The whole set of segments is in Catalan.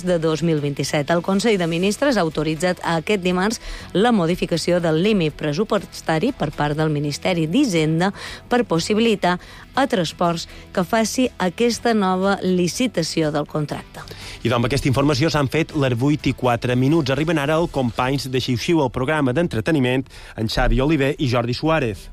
de 2027. El Consell de Ministres ha autoritzat aquest dimarts la modificació del límit pressupostari per part del Ministeri d'Hisenda per possibilitar a Transports que faci aquesta nova licitació del contracte. I doncs amb aquesta informació s'han fet les 8:04. Arriben ara els companys de Xiu-Xiu, el programa d'entreteniment, en Xavi Oliver i Jordi Suárez.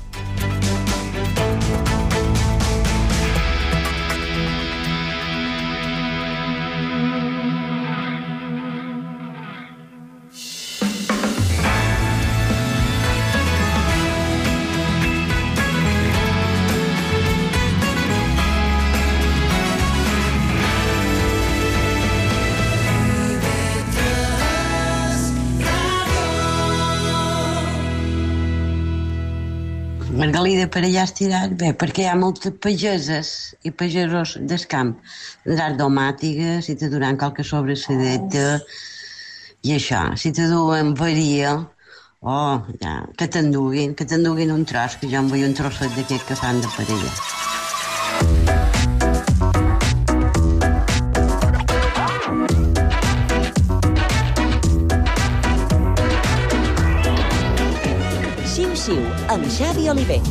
Margalida per allà estirat, bé, perquè hi ha moltes pageses i pagesos del camp, les domàtigues, si te duran qualque sobresedeta i això, si te duen varia, ja, que t'enduguin un tros, que jo em vull un trosset d'aquest que fan de parella. Xiu-Xiu, amb Xavi Oliver.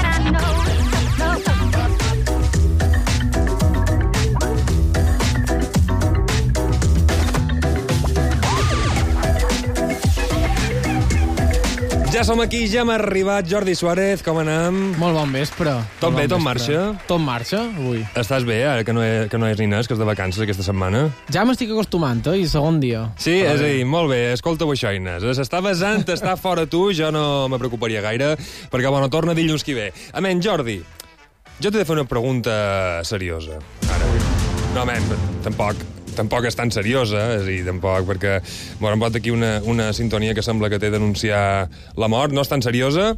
Ja som aquí, ja hem arribat. Jordi Suárez, com anem? Molt bon vespre. Tot bé, tot marxa? Tot marxa, avui. Estàs bé, ara que no és ni nas, que és de vacances aquesta setmana? Ja m'estic acostumant, i segon dia. Sí, és a dir, molt bé, escolta-ho això, Inés. S'està besant, està fora tu, jo no me preocuparia gaire, perquè, bueno, torna dilluns qui ve. Amén, Jordi, jo t'he de fer una pregunta seriosa, ara. No, amén, tampoc és tan seriosa, és a dir, tampoc, perquè bueno, em pot aquí una sintonia que sembla que té d'anunciar la mort, no és tan seriosa.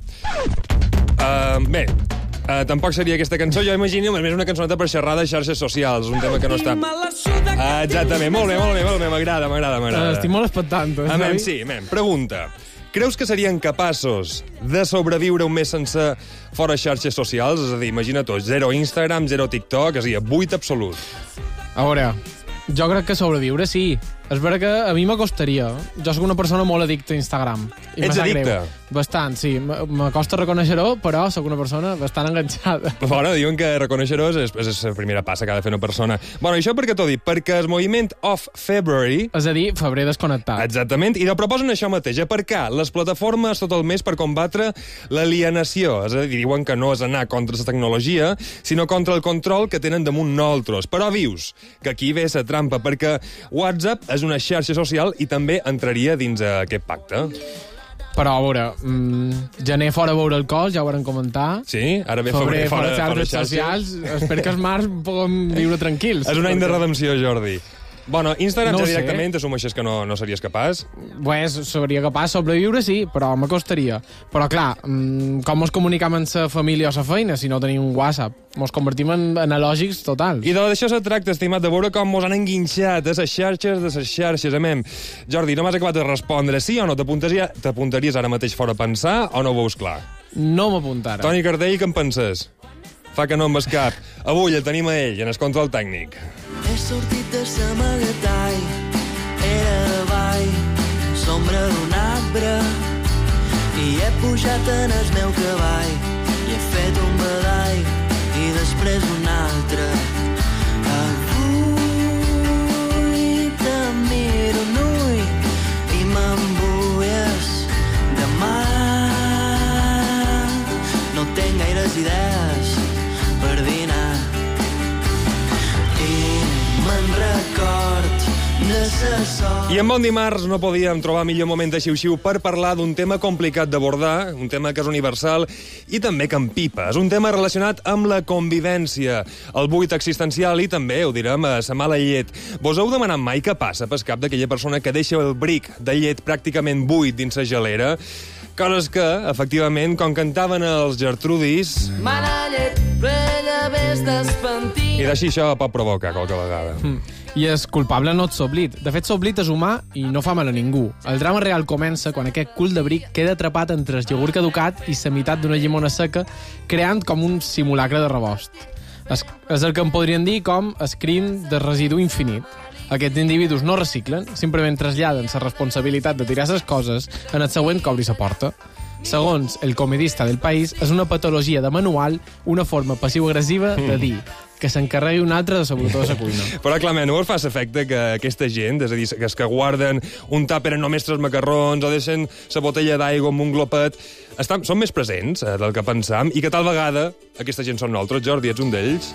Bé, tampoc seria aquesta cançó, jo imagino, més una cançoneta per xerrar de xarxes socials, un tema que no està... Exactament, molt bé, m'agrada. Estic molt expectant. Amén, sí, pregunta. Creus que serien capaços de sobreviure un mes sencer fora xarxes socials? És a dir, imagina tots, 0 Instagram, 0 TikTok, és a dir, buit absolut. A veure, jo crec que sobreviure sí. És vera que a mi m'acostaria. Jo sóc una persona molt addicta a Instagram. Ets addicte? Bastant, sí. M'acosta reconèixer-ho, però sóc una persona bastant enganxada. Bueno, diuen que reconèixer-ho és la primera passa que ha de fer una persona. Bueno, això per què t'ho dic? Perquè el moviment Off February... És a dir, febrer desconnectat. Exactament, i de proposen això mateix, aparcar les plataformes tot el mes per combatre l'alienació. És a dir, diuen que no és anar contra la tecnologia, sinó contra el control que tenen damunt nosaltres. Però vius que aquí ve la trampa, perquè WhatsApp és una xarxa social i també entraria dins aquest pacte. Però, a veure, gener fora a veure alcohol, ja ho vam comentar. Sí, ara ve febrer fora xarxes socials. Espero que els març puguem viure tranquils. És un any de redempció, Jordi. Bueno, Instagram no ja directament t'assumeixes que no series capaç? Pues, seria capaç de sobreviure, sí, però m'acostaria. Però, clar, com ens comunicam amb la família o la feina si no tenim un WhatsApp? Ens convertim en analògics totals. I d'això se tracta, estimat, de veure com ens han enguinxat a les xarxes, amem. Jordi, no m'has acabat de respondre sí o no? T'apuntaries ara mateix fora a pensar o no ho veus clar? No m'apuntara. Toni Cardell, què en penses? Fa que no em ves cap. Avui el tenim a ell, en el control tècnic. He sortit de l'amagatall, era davall, sombra d'un arbre, i he pujat en el meu cavall, i he fet un badall, i després un altre. Avui te miro un ull, i m'embulles demà. No tenc gaires idees per dinar, i en bon dimarts no podíem trobar millor moment de xiu-xiu per parlar d'un tema complicat d'abordar, un tema que és universal i també que empipa. És un tema relacionat amb la convivència, el buit existencial i també, ho direm, a la mala llet. Vos heu demanat mai què passa pel cap d'aquella persona que deixa el bric de llet pràcticament buit dins la gelera? Coses que, efectivament, com cantaven els Gertrudis... Mala llet, plena ves d'espantir. I d'així això pot provocar qualque vegada. I el culpable no és l'oblit. De fet, l'oblit és humà i no fa mal a ningú. El drama real comença quan aquest cul de bric queda atrapat entre el iogurt caducat i la meitat d'una llimona seca, creant com un simulacre de rebost. És el que en podrien dir com el crim de residu infinit. Aquests individus no reciclen, simplement traslladen la responsabilitat de tirar les coses en el següent que obri la porta. Segons el comedista del País, és una patologia de manual, una forma passiu-agressiva de dir que s'encarregui un altre de sobretot de la cuina. Però, clar, no us fa l'efecte que aquesta gent, és a dir, que els que guarden un tàper en només 3 macarrons o deixen la botella d'aigua amb un glopet, són més presents del que pensam, i que tal vegada aquesta gent són nosaltres. Jordi, ets un d'ells?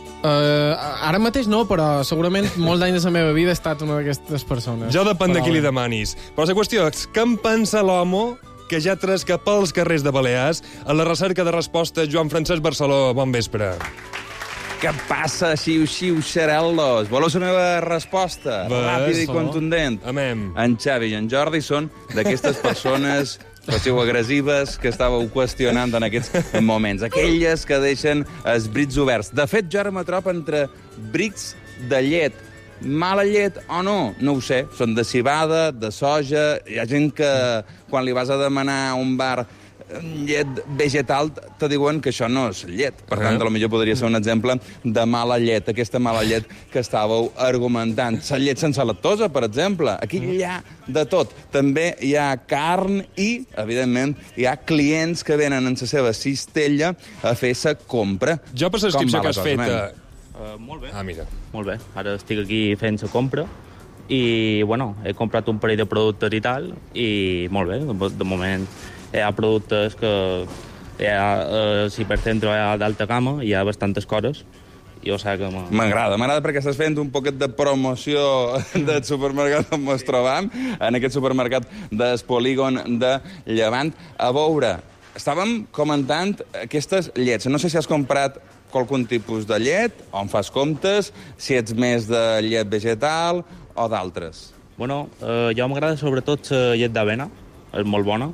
Ara mateix no, però segurament molt d'anys de la meva vida he estat una d'aquestes persones. Jo depèn de qui li demanis. Però la qüestió és, què en pensa l'home que ja tresca pels carrers de Balears a la recerca de resposta Joan Francesc Barceló? Bon vespre. Què passa, xiu-xiu, xarel·los? Voleu la meva resposta? Ràpida i contundent. Amem. En Xavi i en Jordi són d'aquestes persones passiu-agressives que estàveu qüestionant en aquests moments. Aquelles que deixen els brits oberts. De fet, jo ara m'atrop entre brits de llet. Mala llet o no? No ho sé. Són de cibada, de soja... Hi ha gent que, quan li vas a demanar a un bar llet vegetal, te diuen que això no és llet. Per tant, potser podria ser un exemple de mala llet, aquesta mala llet que estàveu argumentant. La llet sense lactosa, per exemple. Aquí hi ha de tot. També hi ha carn i, evidentment, hi ha clients que venen en la seva cistella a fer la compra. Jo, per l'inscripció que has fet... Molt bé. Mira. Molt bé. Ara estic aquí fent la compra i, bueno, he comprat un parell de productes i tal, i molt bé, de moment hi ha productes que hi ha, si per centre hi ha d'alta gamma, hi ha bastantes coses, i o sigui que... M'agrada perquè estàs fent un poquet de promoció del supermercat on ens trobam, en aquest supermercat del polígon de Llevant. A veure, estàvem comentant aquestes llets. No sé si has comprat qualsevol tipus de llet, on fas comptes, si ets més de llet vegetal o d'altres. Bueno, jo m'agrada sobretot la llet d'avena, és molt bona,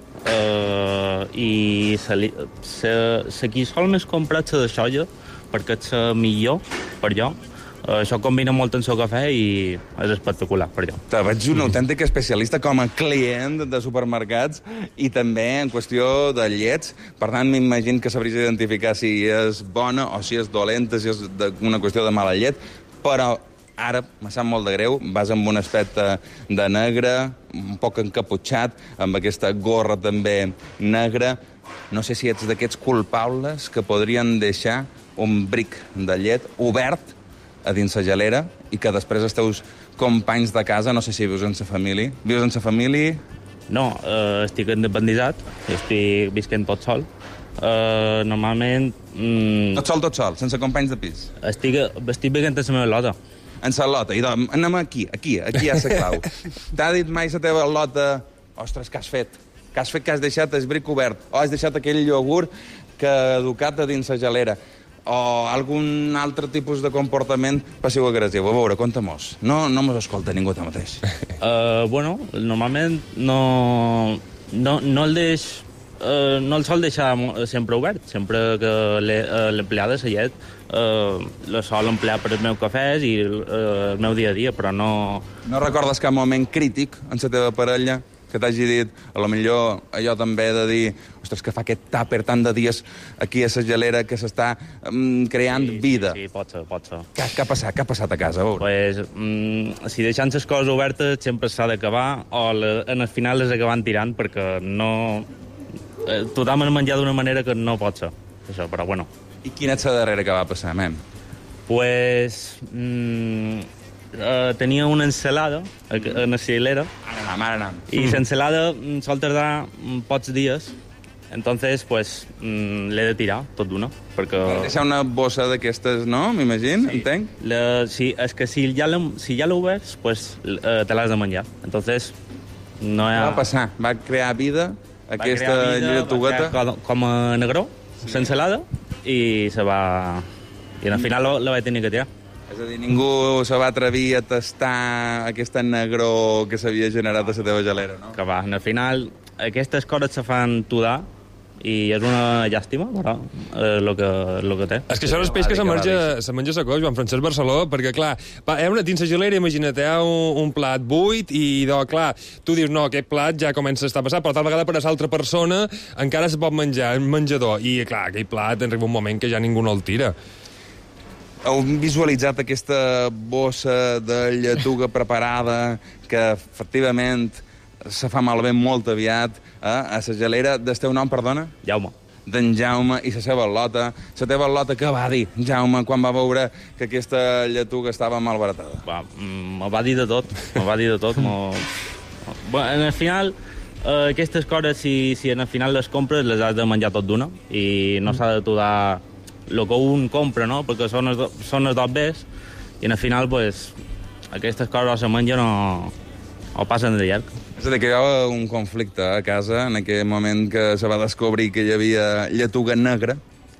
i la qui sol més comprar la de soja, perquè és la millor per jo. Això combina molt en el cafè i és espectacular per jo. Te veig un autèntic especialista com a client de supermercats i també en qüestió de llets. Per tant, m'imagino que sabries identificar si és bona o si és dolenta, si és una qüestió de mala llet, però ara, me sap molt de greu, vas amb un aspecte de negre, un poc encaputxat, amb aquesta gorra també negra. No sé si ets d'aquests culpables que podrien deixar un bric de llet obert a dins la gelera i que després els teus companys de casa, no sé si vius en sa família. Vius en sa família? No, estic independitzat, estic visquent tot sol. Normalment... Tot sol, sense companys de pis? Estic vivint en la meva lota. En la lota, i doncs, anem aquí hi ha la clau. T'ha dit mai la teva lota, ostres, què has fet? Què has fet que has deixat el bric obert? O has deixat aquell iogurt caducat a dins la gelera? O algun altre tipus de comportament passiu-agressiu? A veure, conta-mos. No mos escolta ningú ara mateix. Bueno, normalment no el sol deixar sempre obert. Sempre que l'empleada, la llet, la sol emplear per els meus cafès i el meu dia a dia, però no... No recordes cap moment crític en la teva parella que t'hagi dit, a lo millor allò també de dir, ostres, que fa aquest tàper tant de dies aquí a la gelera que s'està creant vida. Sí, pot ser. Què ha passat a casa? Pues, si deixant les coses obertes sempre s'ha d'acabar, o en el final les acaben tirant, perquè no... Tothom ha menjat d'una manera que no pot ser, això, però bueno. I quina és la darrera que va passar, mem? Pues... tenia una ensalada a la xilera. Ara anem. I l'ensalada sol tardar pocs dies. Entonces, pues, l'he de tirar tot d'una, perquè... Deixar una bossa d'aquestes, no? M'imagino, sí. Entenc? Sí, és que si ja l'ho obres, pues, te l'has de menjar. Entonces, no hi ha... Què va passar? Va crear vida aquesta lletugueta? Va crear com a negró, l'ensalada, i se va... I al final la vaig tenir que tirar. És a dir, ningú se va atrevir a tastar aquesta negró que s'havia generat a la teva gelera, no? Que va, al final aquestes coses se fan tudar i és una llàstima, però lo que té. És que això no és peix que se menja la cosa, Joan Francesc Barceló, perquè, clar, dins la gelera, imagina't, hi ha un plat buit i, clar, tu dius, no, aquest plat ja comença a estar passat, però tal vegada per a l'altra persona encara se pot menjar en menjador. I, clar, aquell plat arriba un moment que ja ningú no el tira. Heu visualitzat aquesta bossa de lletuga preparada que, efectivament, se fa malbé molt aviat a la gelera del teu nom, perdona? Jaume. D'en Jaume i la seva al·lota. La teva al·lota què va dir, Jaume, quan va veure que aquesta lletuga estava malbaratada? Me va dir de tot, Bueno, al final, aquestes coses, si en el final les compres, les has de menjar tot d'una, i no s'ha d'aturar el que un compra, no? Perquè són els dos bés, i al final, pues, aquestes coses se mengen o passen de llarg. És a dir, que hi havia un conflicte a casa en aquell moment que se va descobrir que hi havia lletuga negra.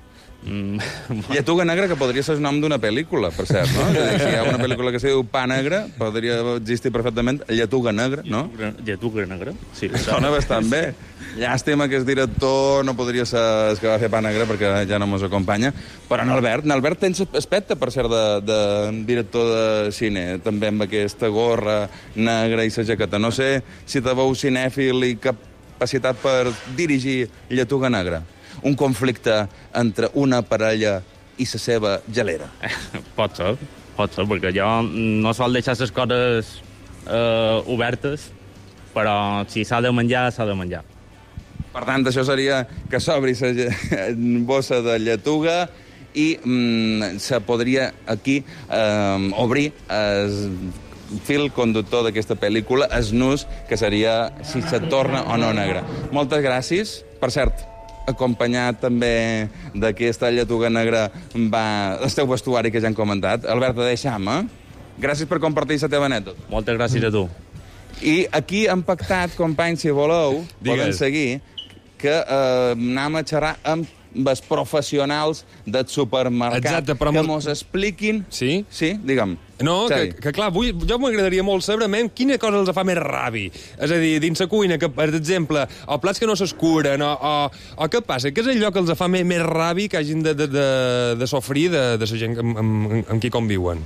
Lletuga negra, que podria ser el nom d'una pel·lícula, per cert, no? És a dir, si hi ha una pel·lícula que se diu Pa Negre, podria existir perfectament Lletuga Negra, no? Lletuga Negra, sí. Sona bastant bé. Llàstima que el director no podria ser el que va fer Pa Negre, perquè ja no mos acompanya. Però en Albert tens aspecte, per cert, de director de cine, també amb aquesta gorra negra i la jaqueta. No sé si te veu cinèfil i capacitat per dirigir Lletuga Negra. Un conflicte entre una parella i la seva gelera. Pot ser, perquè jo no sol deixar les coses obertes, però si s'ha de menjar, s'ha de menjar. Per tant, això seria que s'obri la bossa de lletuga i se podria aquí obrir el fil conductor d'aquesta pel·lícula, el nus, que seria si se torna o no negra. Moltes gràcies. Per cert, acompanyat també d'aquesta lletuga negra va el teu vestuari que ja han comentat. Albert, deixam, Gràcies per compartir la teva anècdota. Moltes gràcies a tu. I aquí hem pactat, companys, si voleu, poden seguir, que anem a xerrar amb els professionals del supermercat. Exacte, però que mos expliquin... Sí? Sí, digue'm. No, que clar, jo m'agradaria molt saber quina cosa els fa més rabi. És a dir, dins la cuina, que, per exemple, o plats que no s'escuren, o què passa? Què és allò que els fa més rabi que hagin de sofrir de la gent amb qui conviuen?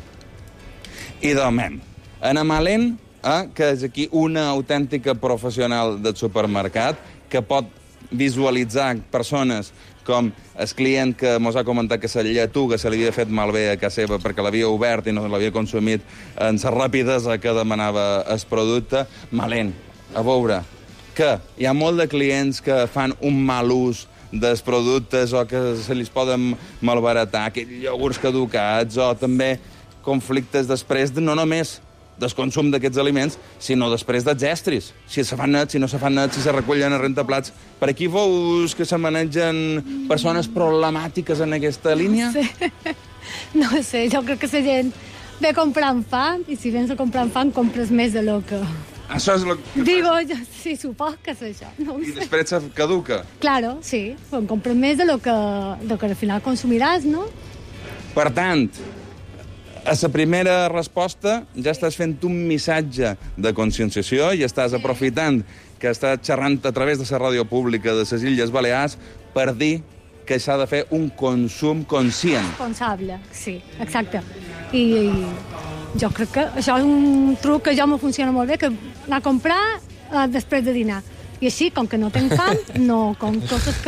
I domem. Ana Malén, que és aquí una autèntica professional del supermercat, que pot visualitzar persones com el client que mos ha comentat que la lletuga se li havia fet malbé a casa seva perquè l'havia obert i no l'havia consumit en la rapidesa que demanava el producte. Malén, a veure, que hi ha molt de clients que fan un mal ús dels productes o que se li poden malbaratar, aquells iogurts caducats, o també conflictes després de no només del consum d'aquests aliments, sinó després dels estris. Si se fan nets, si no se fan nets, si se recullen a rentaplats. Per aquí veus que se manegen persones problemàtiques en aquesta línia? No sé, jo crec que la gent ve comprant fam, i si vens a comprant fam, compres més de lo que... Això és el que... Digo, jo, sí, supos que és això. No I després se caduca? Claro, sí. Compres més de lo que al final consumiràs, no? Per tant, a la primera resposta ja estàs fent un missatge de conscienciació i estàs aprofitant que estàs xerrant a través de la ràdio pública de les Illes Balears per dir que s'ha de fer un consum conscient. Responsable, sí, exacte. I jo crec que això és un truc que jo me funciona molt bé, que anar a comprar després de dinar. I així, com que no tinc fam, no com coses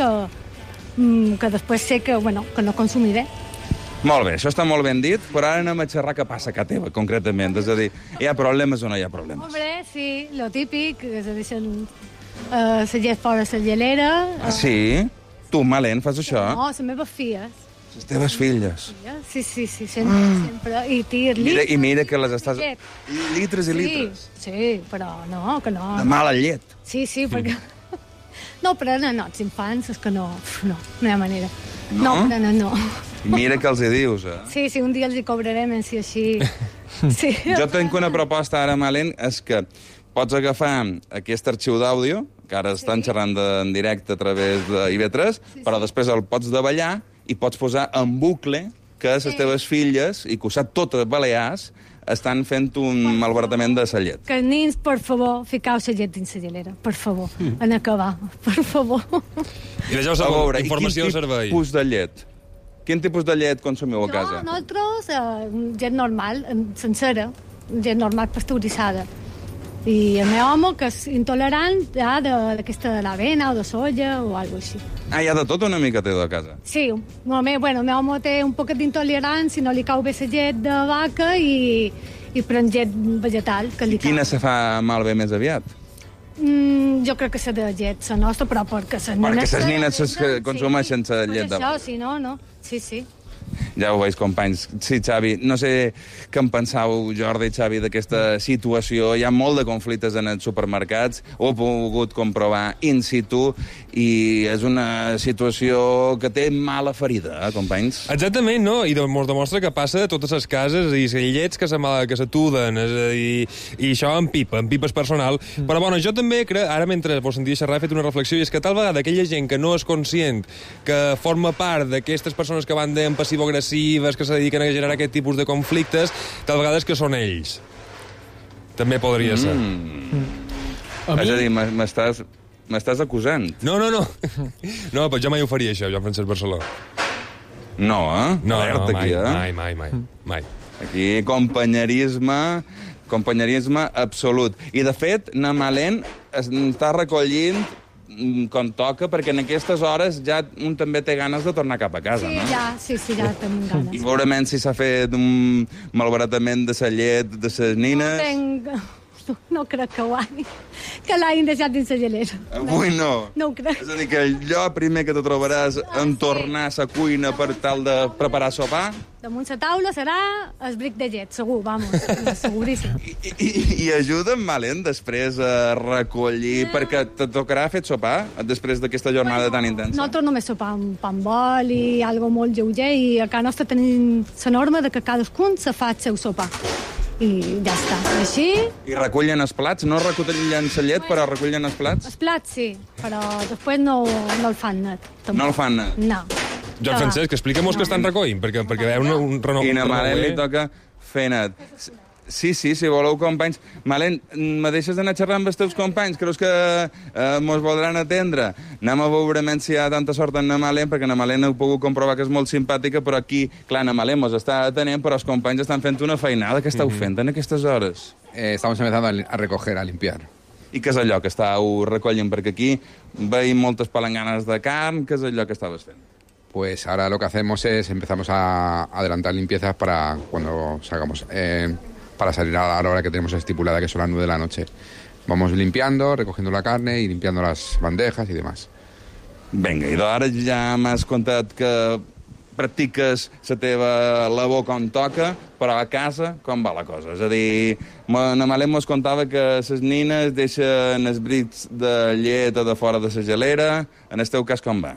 que després sé que no consumiré. Molt bé, això està molt ben dit, però ara anem a xerrar què passa a casa teva, concretament. És a dir, hi ha problemes o no hi ha problemes? Hombre, sí, lo típic, que se deixen la llet fora la gelera. Sí? Tu, Malén, fas això? No, les meves filles. Les teves filles. Sí, sempre. I tir-li. I mira que les estàs... Litres i litres. Sí, però no, que no. De mala llet. Sí, perquè... No, però no, els infants, és que no hi ha manera. No? No. Mira que els hi dius, Sí, un dia els hi cobrarem, si així... Sí. Jo tinc una proposta ara, Malén, és que pots agafar aquest arxiu d'àudio, que ara estan xerrant en directe a través d'IV3, però després el pots davallar i pots posar en bucle que les teves filles, i que ho sap totes Balears, estan fent un malbaratament de la llet. Que nins, per favor, ficau la llet dins la gelera. Per favor, en acabar. Per favor. I deixeu informació al servei. Quin tipus de llet? Quin tipus de llet consumiu a casa? Nosaltres, llet normal, sencera, llet normal pasteuritzada. I el meu home, que és intolerant, ja d'aquesta de l'avena o de soja o alguna cosa així. Hi ha de tot una mica teu a casa. Sí, el meu home té un poquet d'intolerància, no li cau bé la llet de vaca i pren llet vegetal. Que li cau. Quina se fa malbé més aviat? Jo crec que la de llet, la nostra, però perquè les nines consumeixen la llet de vaca. Això, si no. Sí. Ja ho veus, companys. Sí, Xavi, no sé què en pensau, Jordi i Xavi, d'aquesta situació. Hi ha molt de conflictes en els supermercats, ho he pogut comprovar in situ, i és una situació que té mala ferida, companys? Exactament, no? I mos demostra que passa a totes les cases, i llets que s'atuden, és a dir, i això en pipes personal. Però, bueno, jo també crec, ara mentre vos sentia xerrar, he fet una reflexió, i és que tal vegada aquella gent que no és conscient, que forma part d'aquestes persones que van d'en passivo-agressives, que se dediquen a generar aquest tipus de conflictes, tal vegada és que són ells. També podria ser. És a dir, m'estàs acusant. No. No, però jo mai ho faria, això, Joan Francesc Barceló. No, eh? No, alerta aquí, mai. Aquí, companyerisme absolut. I, de fet, Namalén està recollint com toca, perquè en aquestes hores ja un també té ganes de tornar cap a casa, no? Sí, ja tenim ganes. I segurament si s'ha fet un malbaratament de la llet de les nines... No crec que l'hagin deixat dins la gelera. Avui no. No ho crec. És a dir, que allò primer que te trobaràs en tornar a la cuina per tal de preparar sopar... Damunt la taula serà el bric de llet, segur, seguríssim. I ajuda'm, Malen, després a recollir, perquè te tocarà fer sopar després d'aquesta jornada tan intensa. Nosaltres només sopar amb pa amb oli, algo molt lleuger, i a casa nostra tenim la norma de que cadascun se fa el seu sopar. I ja està. Així... I recullen els plats? No recullen la llet, però recullen els plats? Els plats, sí, però després no el fan net. No el fan net? No. Joan Francesc, explica'm-nos que estan recollint, perquè veu un renou... I a Malen li toca fer net. Sí, si voleu, companys. Malen, me deixes d'anar xerrant amb els teus companys? Creus que mos voldran atendre? Anem a veure si hi ha tanta sort en Malen, perquè Malen heu pogut comprovar que és molt simpàtica, però aquí, clar, Malen mos està atenent, però els companys estan fent una feinada. Què esteu fent en aquestes hores? Estamos empezando a recoger, a limpiar. I què és allò que estàu recollint? Perquè aquí veiem moltes palanganes de carn. Què és allò que estaves fent? Pues ahora lo que hacemos es empezamos a adelantar limpiezas para cuando salgamos... para salir a la hora que tenemos estipulada, que son las 9 de la noche. Vamos limpiando, recogiendo la carne y limpiando las bandejas y demás. Vinga, i ara ja m'has contat que practiques la teva labor com toca, però a casa com va la cosa? És a dir, na Malen mos contava que les nines deixen els brics de llet de fora de la gelera. En el teu cas, com va?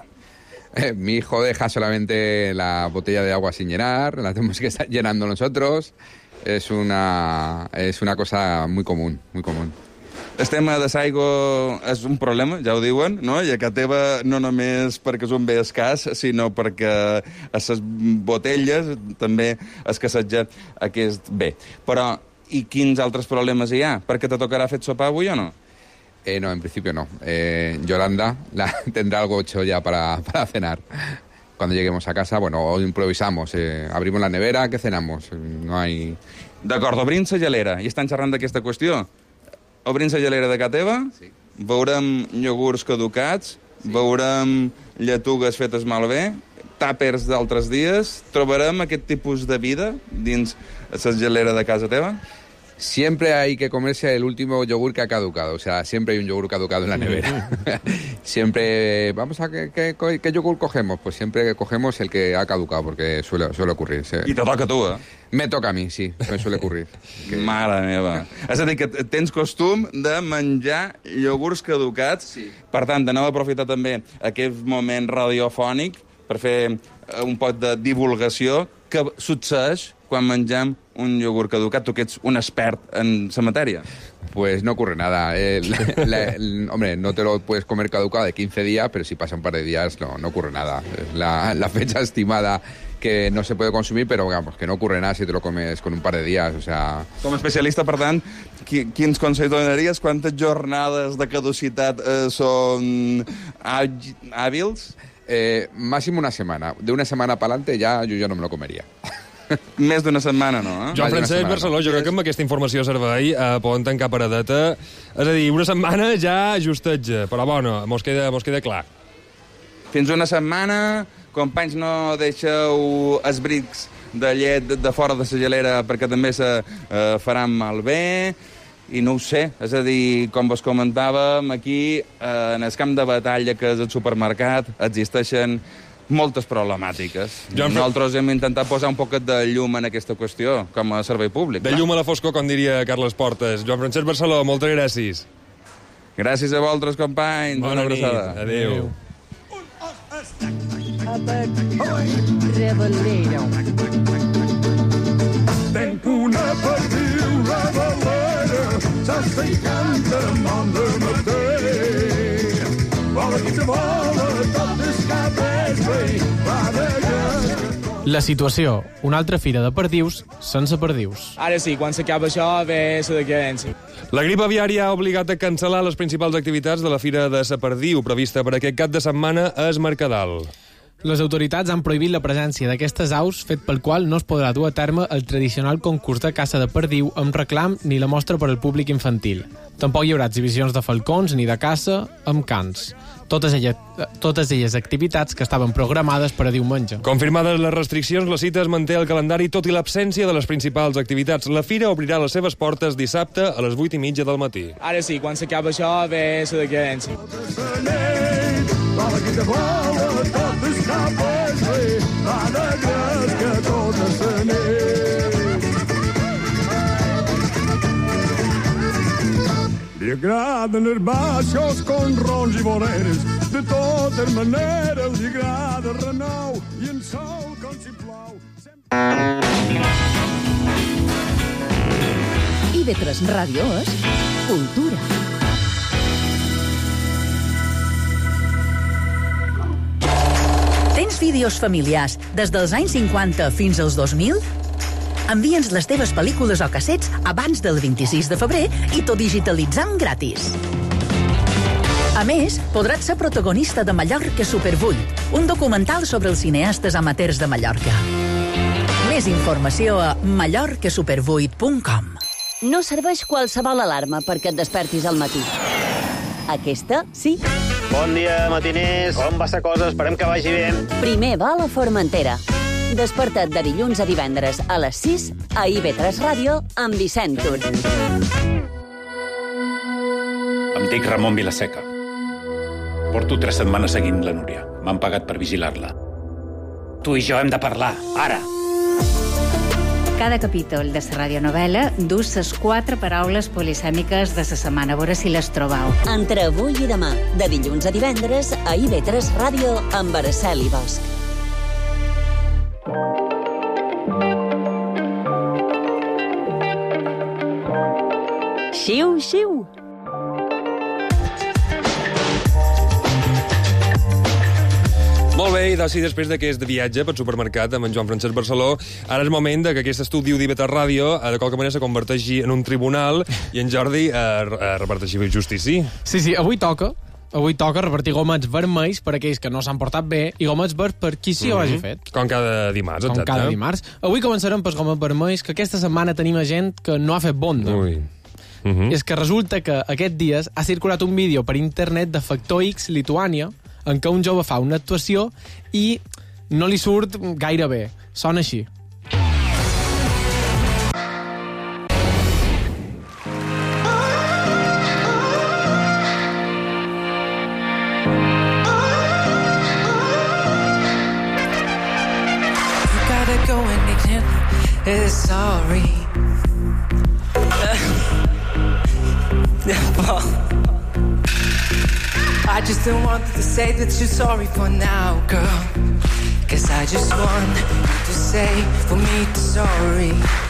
Mi hijo deja solamente la botella de agua sin llenar, la tenemos que estar llenando nosotros. Es una cosa muy común, muy común. El tema de l'aigua és un problema, ja ho diuen, no? I a casa teva no només perquè és un bé escàs, sinó perquè a les botelles també escasseja aquest bé. Però, i quins altres problemes hi ha? Perquè te tocarà fer sopar avui o no? No, en principio no. Yolanda tendrá algo hecho ya para cenar. Cuando lleguemos a casa, bueno, improvisamos. Abrimos la nevera, ¿qué cenamos? No hay... D'acord, obrim la gelera. I estan xerrant d'aquesta qüestió. Obrim la gelera de casa teva, sí. Veurem iogurts caducats, sí. Veurem lletugues fetes malbé, tàpers d'altres dies. Trobarem aquest tipus de vida dins la gelera de casa teva? Siempre hay que comerse el último yogur que ha caducado. O sea, siempre hay un yogur caducado en la nevera. Siempre, vamos a ¿qué yogur cogemos? Pues siempre cogemos el que ha caducado, porque suele ocurrir. Sí. I te toca a tu, eh? Me toca a mi, sí, me suele ocurrir. Mare meva. És a dir, que tens costum de menjar iogurts caducats. Sí. Per tant, aneu a aprofitar també aquest moment radiofònic per fer un poc de divulgació que succeeix quan mengem un iogurt caducat. Tu que ets un expert en la matèria. Pues no ocurre nada. Hombre, no te lo puedes comer caducado de 15 días, pero si pasa un par de días no ocurre nada. Es la fecha estimada que no se puede consumir, pero vamos, que no ocurre nada si te lo comes con un par de días, o sea... Com a especialista, per tant, quins consells donaries? Quantes jornades de caducitat són hàbils? Máximo una semana. De una semana para adelante yo no me lo comería. Més d'una setmana, no? Joan Francesc Barceló, jo crec que amb aquesta informació servei poden tancar paradeta. És a dir, una setmana ja justeja, però bueno, mos queda clar. Fins una setmana, companys, no deixeu els brics de llet de fora de la gelera perquè també se faran malbé. I no ho sé, és a dir, com vos comentàvem, aquí, en el camp de batalla que és el supermercat, existeixen moltes problemàtiques. Nosaltres hem intentat posar un poquet de llum en aquesta qüestió, com a servei públic. De llum a la foscor, com diria Carles Portes. Joan Francesc Barceló, moltes gràcies. Gràcies a vosaltres, companys. Bona nit. Adéu. Tenc una perdiu revelera, s'està i canta món de mateix. Vola qui se vola, tot és cap és rei, va de La situació, una altra fira de perdius sense perdius. Ara sí, quan s'acaba això, ve la decadència. La grip aviària ha obligat a cancel·lar les principals activitats de la Fira de la Perdiu, prevista per aquest cap de setmana a Es Mercadal. Les autoritats han prohibit la presència d'aquestes aus, fet pel qual no es podrà dur a terme el tradicional concurs de caça de perdiu amb reclam ni la mostra per al públic infantil. Tampoc hi haurà exhibicions de falcons ni de caça amb cans. Totes elles activitats que estaven programades per a diumenge. Confirmades les restriccions, la cita es manté al calendari tot i l'absència de les principals activitats. La fira obrirà les seves portes dissabte a les 8:30 del matí. Ara sí, quan s'acaba això, ve la decadència. Vola qui se vola, tot és cap és rei, va de que tot és nit. Li agraden els baixos con rons i voreres, de totes maneres li agrada el renou i en sol com si plou. IB3 Ràdio és cultura. Tens vídeos familiars des dels anys 50 fins als 2000? Envia'ns les teves pel·lícules o cassets abans del 26 de febrer i t'ho digitalitzam gratis. A més, podràs ser protagonista de Mallorca Super 8, un documental sobre els cineastes amateurs de Mallorca. Més informació a mallorcasuper8.com. No serveix qualsevol alarma perquè et despertis al matí. Aquesta, sí. Bon dia, matiners. Com va la cosa? Esperem que vagi bé. Primer va a la Formentera. Desperta't de dilluns a divendres a les 6 a IB3 Ràdio amb Vicent Tur. Em dic Ramon Vilaseca. Porto 3 setmanes seguint la Núria. M'han pagat per vigilar-la. Tu i jo hem de parlar, ara. Cada capítol de la radionovel·la dus les 4 paraules polisèmiques de la setmana. A veure si les trobau. Entre avui i demà, de dilluns a divendres, a IB3 Ràdio amb Araceli Bosch. Xiu, xiu. Molt bé, i d'ací després d'aquest viatge pel supermercat amb en Joan Francesc Barceló, ara és moment que aquest estudi d'IB3 Ràdio de qualque manera se converteixi en un tribunal i en Jordi reparteixi justícia. Sí, avui toca repartir gomets vermells per aquells que no s'han portat bé i gomets verds per qui sí ho hagi fet. Com cada dimarts, exacte. Com cada dimarts. Avui començarem pels gomets vermells, que aquesta setmana tenim gent que no ha fet bonda. Ui. I és que resulta que aquests dies ha circulat un vídeo per internet de Factor X Lituània en què un jove fa una actuació i no li surt gaire bé. Sona així. You gotta go and exit. Sorry. I just don't want to say that you're sorry for now, girl. Cause I just want you to say for me to sorry.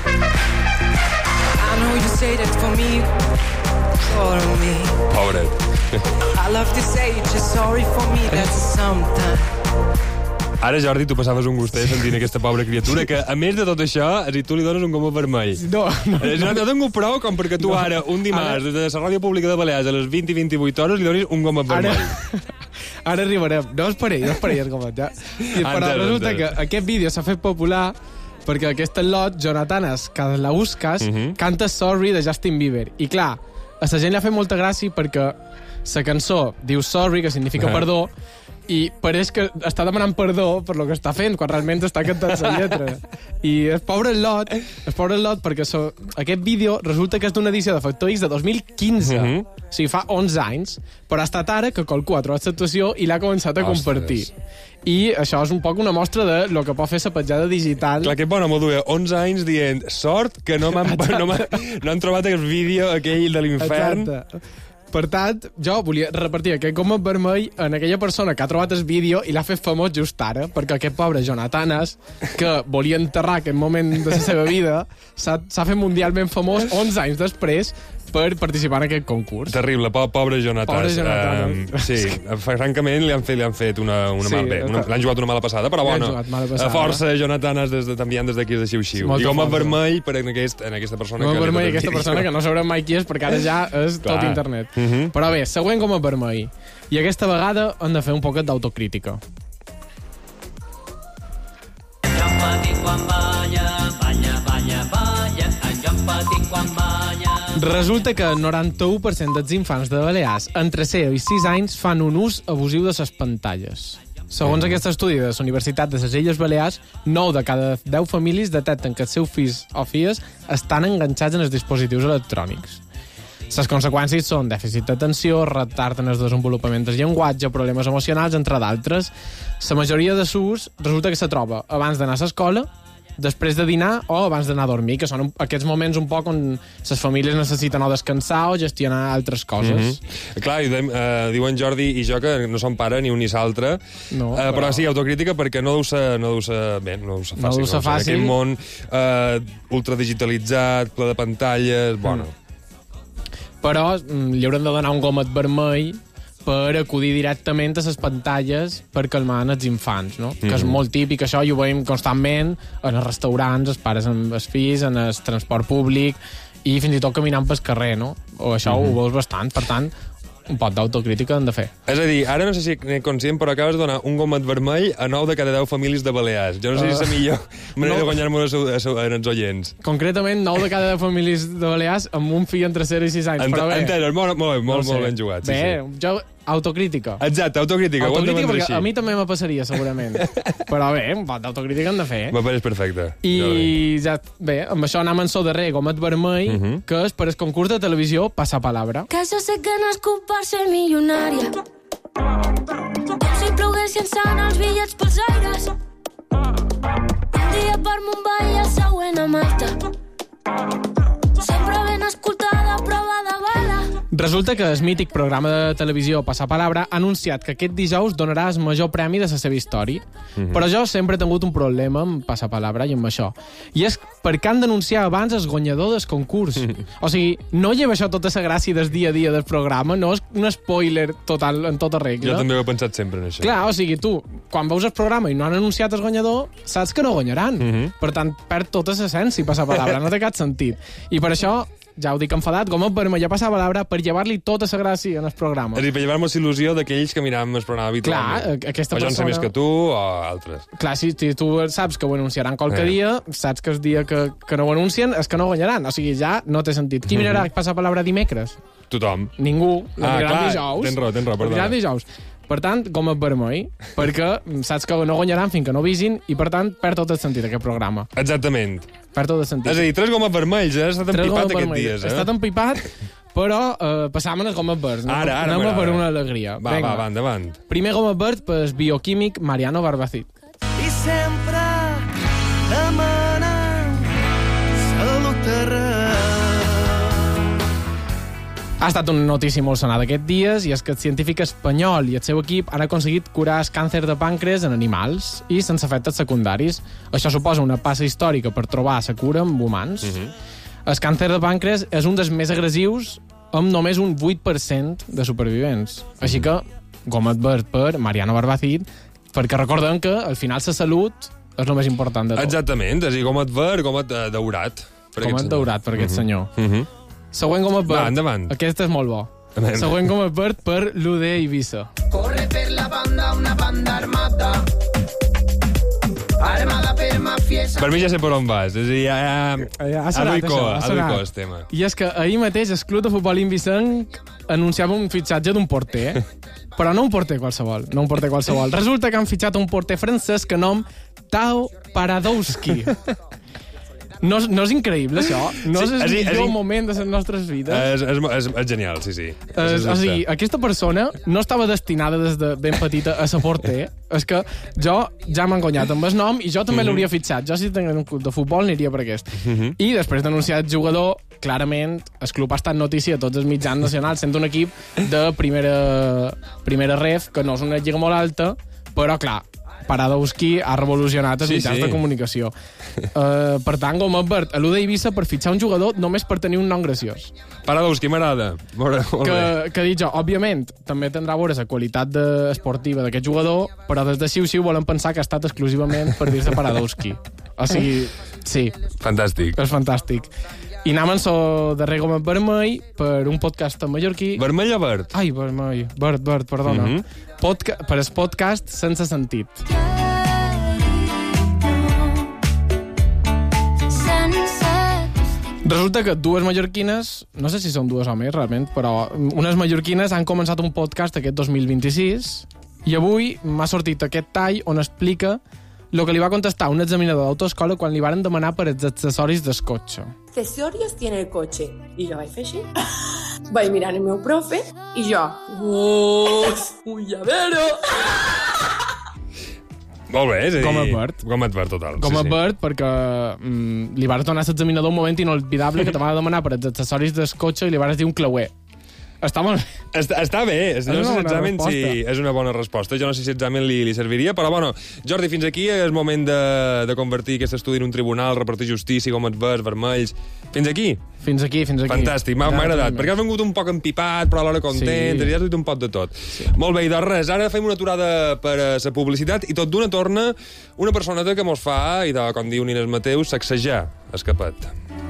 I know you say that for me, for me. Pobret. I love to say you're just sorry for me, that's sometimes. Ara, Jordi, tu passaves un gustet sentint aquesta pobra criatura que, a més de tot això, tu li dones un goma vermell. No. No tinc prou com perquè tu ara, un dimarts, des de la Ràdio Pública de Balears a les 20 i 28 hores, li donis un goma vermell. Ara arribarem. No esperis el gomet, ja. Però resulta que aquest vídeo s'ha fet popular perquè aquest lot, Jonatanas Kazlauskas, canta Sorry de Justin Bieber. I clar, a la gent li ha fet molta gràcia perquè la cançó diu sorry, que significa perdó, i pareix que està demanant perdó per lo que està fent, quan realment està cantant la lletra. I el pobre lot, perquè aquest vídeo resulta que és d'una edició de Factor X de 2015. O sigui, fa 11 anys, però ha estat ara que qualcú ha trobat la situació i l'ha començat a compartir. I això és un poc una mostra de lo que pot fer la petjada digital. Clar, que bona, m'ho duia 11 anys dient sort que no han trobat el vídeo aquell de l'infern. Exacte. Per tant, jo volia repartir aquest gomet vermell en aquella persona que ha trobat el vídeo i l'ha fet famós just ara, perquè aquest pobre Jonatanas, que volia enterrar aquest moment de la seva vida, s'ha fet mundialment famós 11 anys després per participar en aquest concurs. Terrible, pobre Jonatanas. Sí, francament li han fet una mal bé. L'han jugat una mala passada, però bueno, a força Jonatanas t'envien des d'aquí de xiu-xiu. I gomet vermell per aquesta persona. Gomet vermell aquesta persona que no sabrem mai qui és, perquè ara ja és tot internet. Però bé, següent gomet vermell. I aquesta vegada hem de fer un poquet d'autocrítica. Jo patic quan balla, balla, balla, balla, jo patic quan balla. Resulta que el 91% dels infants de Balears entre 0 i 6 anys fan un ús abusiu de les pantalles. Segons aquest estudi de la Universitat de les Illes Balears, 9 de cada 10 famílies detecten que els seus fills o filles estan enganxats en els dispositius electrònics. Les conseqüències són dèficit d'atenció, retard en el desenvolupament del llenguatge, problemes emocionals, entre d'altres. La majoria de s'ús resulta que se troba abans d'anar a l'escola, després de dinar o abans d'anar a dormir, que són aquests moments un poc on les famílies necessiten o descansar o gestionar altres coses. Clar, diuen Jordi i jo que no som pare ni un ni l'altre, però sí, autocrítica perquè no deu ser fàcil. Aquest món ultradigitalitzat, ple de pantalles, bueno. Però li haurem de donar un gomet vermell per acudir directament a les pantalles per calmar els infants, no? Que és molt típic, això, i ho veiem constantment en els restaurants, els pares amb els fills, en el transport públic i fins i tot caminant pel carrer, no? O això ho veus bastant, per tant, un pot d'autocrítica hem de fer. És a dir, ara no sé si n'he conscient, però acabes de donar un gomet vermell a 9 de cada 10 famílies de Balears. Jo no sé si és la millor manera de guanyar-me els oients. Concretament, 9 de cada 10 famílies de Balears amb un fill entre 0 i 6 anys. Entesos, molt ben jugat. Bé, jo... Autocrítica. Exacte, autocrítica. Autocrítica perquè a mi també me passaria, segurament. Però bé, un pot d'autocrítica hem de fer. Me pareix perfecte. I ja, bé, amb això anem en el darrer gomet vermell, que és per el concurs de televisió Passapalabra. Que jo sé que nascut per ser milionària. Com si plogués llançant els bitllets pels aires. Un dia per Mumbai i el següent a Malta. Sempre ben escoltada, prova de bala. Resulta que el mític programa de televisió Passapalabra ha anunciat que aquest dijous donarà el major premi de la seva història. Però jo sempre he tingut un problema amb Passapalabra i amb això. I és perquè han d'anunciar abans el guanyador del concurs. O sigui, no lleva això tota la gràcia del dia a dia del programa, no és un spoiler total en tota regla. Jo també ho he pensat sempre en això. Clar, o sigui, tu, quan veus el programa i no han anunciat el guanyador, saps que no guanyaran. Per tant, perd tota l'essència Passapalabra, no té cap sentit. I per això, ja ho dic enfadat, gomet vermell a Passapalabra per llevar-li tota la gràcia en el programa. És a dir, per llevar-nos il·lusió d'aquells que miràvem el programa habitualment. Clar, aquesta persona... O jo en sé més que tu o altres. Clar, si tu saps que ho anunciaran qualque dia, saps que el dia que no ho anuncien és que no guanyaran. O sigui, ja no té sentit. Qui mirarà Passapalabra dimecres? Tothom. Ningú. Miraran dijous. Tens raó, perdona. Miraran dijous. Per tant, gomet vermell, perquè saps que no guanyaran fins que no visin i, per tant, perd tot el sentit aquest programa. Exactament. Perd tot el sentit. És a dir, 3 gomets vermells, ha estat empipat aquests dies. Ha estat empipat, però passàvem els gomets verds. Ara anem per una alegria. Va, endavant. Primer gomet verd pel bioquímic Mariano Barbacid. I sempre demanant salut terra. Ha estat una notícia molt sonada aquests dies i és que el científic espanyol i el seu equip han aconseguit curar el càncer de pàncreas en animals i sense efectes secundaris. Això suposa una passa històrica per trobar la cura en humans. El càncer de pàncreas és un dels més agressius amb només un 8% de supervivents. Així que, gomet verd per Mariano Barbacid, perquè recordem que al final la salut és el més important de tot. Exactament, és a dir, gomet verd, gomet daurat. Gomet daurat per aquest senyor. Següent gomet verd. Va, endavant. Aquest és molt bo. Següent gomet verd per l'UD Eivissa. Corre per la banda una banda armata. Per mi ja sé per on vas. És a dir, Ha sonat això, ha sonat. el tema. I és que ahir mateix el Club de Futbol Invicenc anunciava un fitxatge d'un porter, però no un porter qualsevol, Resulta que han fitxat un porter francès que nom Tao Paradowski. No és increïble, això? No és el millor moment de les nostres vides? És genial, sí. O sigui, aquesta persona no estava destinada des de ben petita a ser porter. És que jo ja m'he engonyat amb el nom i jo també l'hauria fitxat. Jo, si tingués un club de futbol, aniria per aquest. I després d'anunciar el jugador, clarament, el club ha estat notícia a tots els mitjans nacionals, sent un equip de primera ref, que no és una lliga molt alta, però, clar, Paradowski ha revolucionat els mitjans de comunicació. Per tant, Gómez Bert eluda Eivissa per fitxar un jugador només per tenir un nom graciós. Paradowski m'agrada. Que he dit jo, òbviament, també tindrà a veure la qualitat esportiva d'aquest jugador, però des de Siu volen pensar que ha estat exclusivament per dir-se Paradowski. O sigui, sí. Fantàstic. És fantàstic. I anàvem el darrer Gómez Vermell per un podcast mallorquí. Vermell o verd? Ai, vermell. Verd, perdona. Per el podcast Sense Sentit. Resulta que dues mallorquines, no sé si són dues o més realment, però unes mallorquines han començat un podcast aquest 2026 i avui m'ha sortit aquest tall on explica el que li va contestar un examinador d'autoescola quan li varen demanar per els accessoris del cotxe. ¿Qué accesorios tiene el coche? I jo vaig fer així. Vaig mirar el meu profe i jo... un llavero! Molt bé, és a dir... Gómez Bert, total. Gómez Bert, perquè li vas donar a l'examinador un moment inolvidable que te va demanar per els accessoris del cotxe i li vas dir un clauer. Està molt bé. Està bé. No sé si examen és una bona resposta. Jo no sé si examen li serviria, però bueno, Jordi, fins aquí és moment de convertir aquest estudi en un tribunal, repartir justícia, Gómez Bert, vermells... Fins aquí? Fins aquí. Fantàstic, m'ha agradat, perquè has vengut un poc empipat, però alhora content, ja has dit un poc de tot. Sí. Molt bé, i doncs res, ara fem una aturada per a la publicitat i tot d'una torna una personeta que mos fa, i de, com diu Nines Mateus, sacsejar escapat.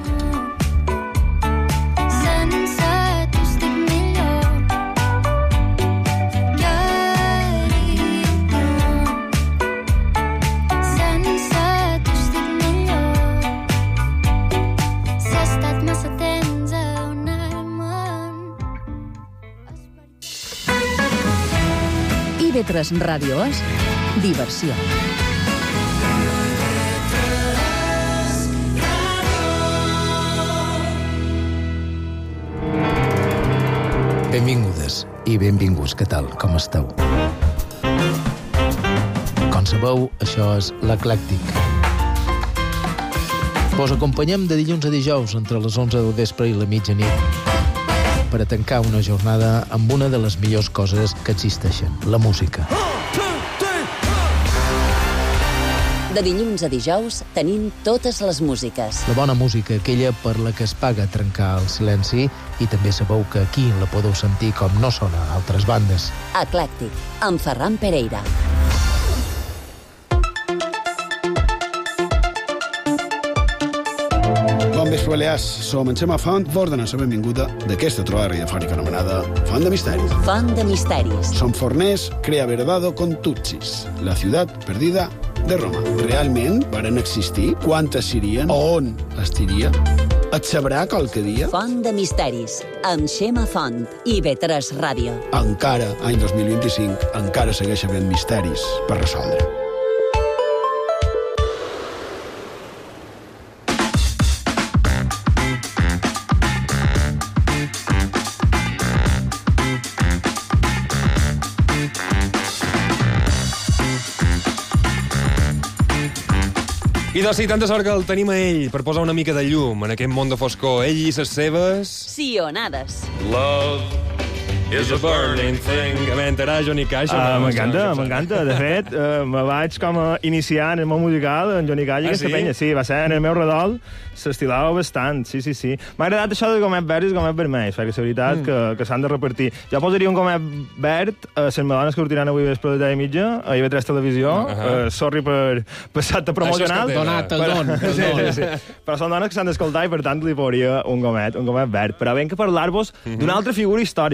IB3 Ràdio és diversió. Benvingudes i benvinguts, què tal, com esteu? Com sabeu, això és l'Eclèctic. Vos acompanyem de dilluns a dijous entre les 11 del vespre i la mitjanit per a tancar una jornada amb una de les millors coses que existeixen, la música. De dilluns a dijous tenim totes les músiques. La bona música, aquella per la que es paga trencar el silenci, i també sabeu que aquí la podeu sentir com no sona a altres bandes. Eclèctic, amb Ferran Pereira. Bon vespre, Balears. Som en Xema Font, vos donem la benvinguda d'aquesta trobada radiofònica anomenada Font de Misteris. Font de Misteris. Som forners, crea verdado con tutsis, la ciutat perdida de Roma. Realment varen existir? Quantes serien? On estiria? Et sabrà qualque dia? Font de Misteris, amb Xema Font, IB3 Ràdio. Encara, any 2025, encara segueix havent misteris per resoldre. I doncs sí, tanta sort que el tenim a ell per posar una mica de llum en aquest món de foscor. Ell i ses seves... Sionades. Love is a burning thing. M'entrarà Johnny Cash. M'encanta. De fet, me vaig com a iniciar en el món musical en Johnny Cash i aquesta penya. Sí, va ser en el meu redol, s'estilava bastant, sí. M'ha agradat això de gomet verd i gomet vermell, perquè és veritat que s'han de repartir. Jo posaria un gomet verd a les Madones que sortiran avui vespre de 10:30 a IB3 Televisió. Sorry per passar-te promocional. Donat, el don. Sí. Però són dones que s'han d'escoltar i per tant li posaria un gomet verd. Però venc a parlar-vos d'una altra figura històrica, que no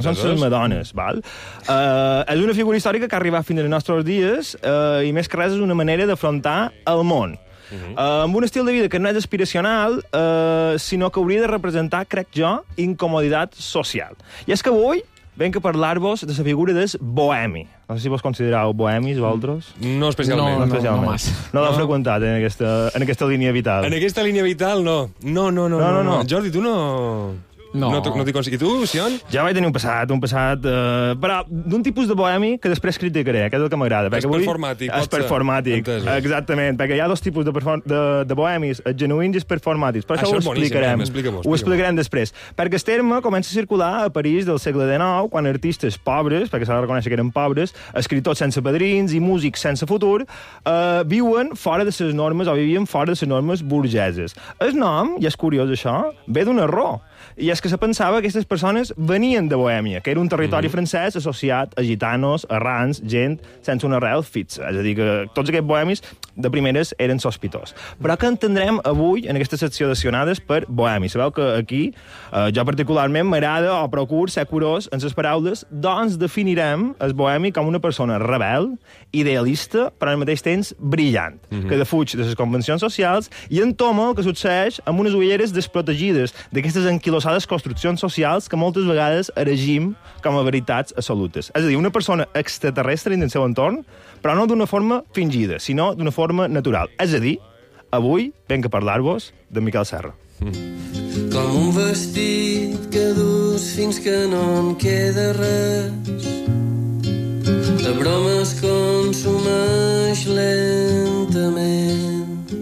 són les Madones, val? És una figura històrica que ha arribat fins als nostres dies i més que res és una manera d'afrontar el món. Amb un estil de vida que no és aspiracional, sinó que hauria de representar, crec jo, incomoditat social. I és que avui venc a parlar-vos de la figura del bohemi. No sé si vos considereu bohemis, vosaltres? No especialment. No massa. No l'heu freqüentat en aquesta línia vital. En aquesta línia vital, no. No. Jordi, tu no... No t'hi consigo. I tu, Sion? Ja vaig tenir un passat, però d'un tipus de bohemi que després criticaré, que és el que m'agrada. És performàtic. És performàtic, exactament, perquè hi ha dos tipus de bohemis, els genuïns i els performàtics. Però això ho explicarem. Ho explicarem després. Perquè el terme comença a circular a París del segle XIX, quan artistes pobres, perquè s'ha de reconèixer que eren pobres, escriptors sense padrins i músics sense futur, viuen fora de les normes o vivien fora de les normes burgeses. El nom, i és curiós això, ve d'un error. I és que se pensava que aquestes persones venien de Bohèmia, que era un territori francès associat a gitanos, errants, gent sense una arrel fixa. És a dir, que tots aquests bohemis de primeres eren sospitós. Però què entendrem avui en aquesta secció de sionades per bohemi? Sabeu que aquí jo particularment m'agrada o procuro ser curós en les paraules, doncs definirem el bohemi com una persona rebel, idealista, però al mateix temps brillant, que defuig de les convencions socials i entoma el que succeeix amb unes ulleres desprotegides d'aquestes anquilosades construccions socials que moltes vegades erigim com a veritats absolutes. És a dir, una persona extraterrestre dins el seu entorn, però no d'una forma fingida, sinó d'una forma natural. És a dir, avui venc a parlar-vos de Miquel Serra. Com un vestit que dus fins que no en queda res. La broma es consumeix lentament.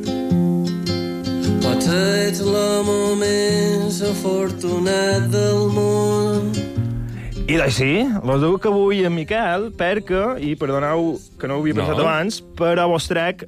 Potser ets l'home més afortunat del món. I d'així, vos dic que avui en Miquel, perquè, i perdoneu que no ho havia pensat abans, però vos trec...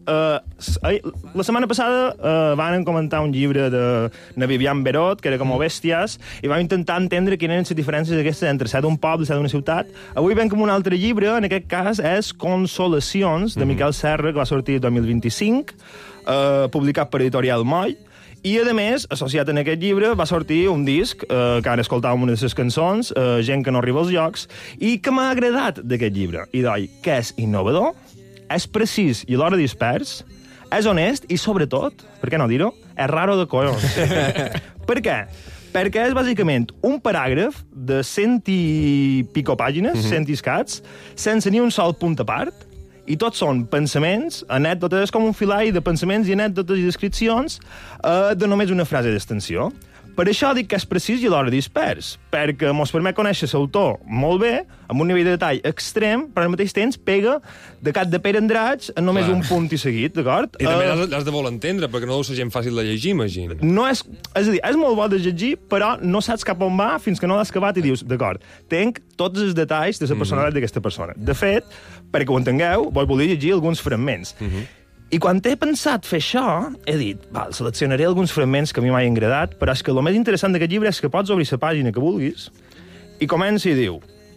la setmana passada van comentar un llibre de Vivian Berot, que era com Bèsties, i vam intentar entendre quines eren les diferències aquestes entre ser d'un poble i ser d'una ciutat. Avui venc amb un altre llibre, en aquest cas és Consolacions, de Miquel Serra, que va sortir el 2025, publicat per Editorial Moll. I, a més, associat en aquest llibre, va sortir un disc que ara escoltàvem una de les cançons, Gent que no arriba als llocs, i que m'ha agradat d'aquest llibre. I d'oi, que és innovador, és precís i alhora dispers, és honest i, sobretot, per què no dir-ho, és raro de collons. Per què? Perquè és, bàsicament, un paràgraf de 100 i pico pàgines, 100 i escats, sense ni un sol punt a part, i tots són pensaments, anècdotes, com un filall de pensaments i anècdotes i descripcions de només una frase d'extensió. Per això dic que és precís i alhora dispers, perquè mos permet conèixer l'autor molt bé, amb un nivell de detall extrem, però al mateix temps pega de cap de Pere Andratx en només un punt i seguit, d'acord? I també l'has de voler entendre, perquè no deu ser gent fàcil de llegir, imagina. No és a dir, és molt bo de llegir, però no saps cap on va fins que no l'has acabat i dius, d'acord, tenc tots els detalls de la personalitat d'aquesta persona. De fet, perquè ho entengueu, volia llegir alguns fragments. I quan he pensat fer això, he dit, seleccionaré alguns fragments que a mi m'han agradat, però és que el més interessant d'aquest llibre és que pots obrir la pàgina que vulguis i comença i diu: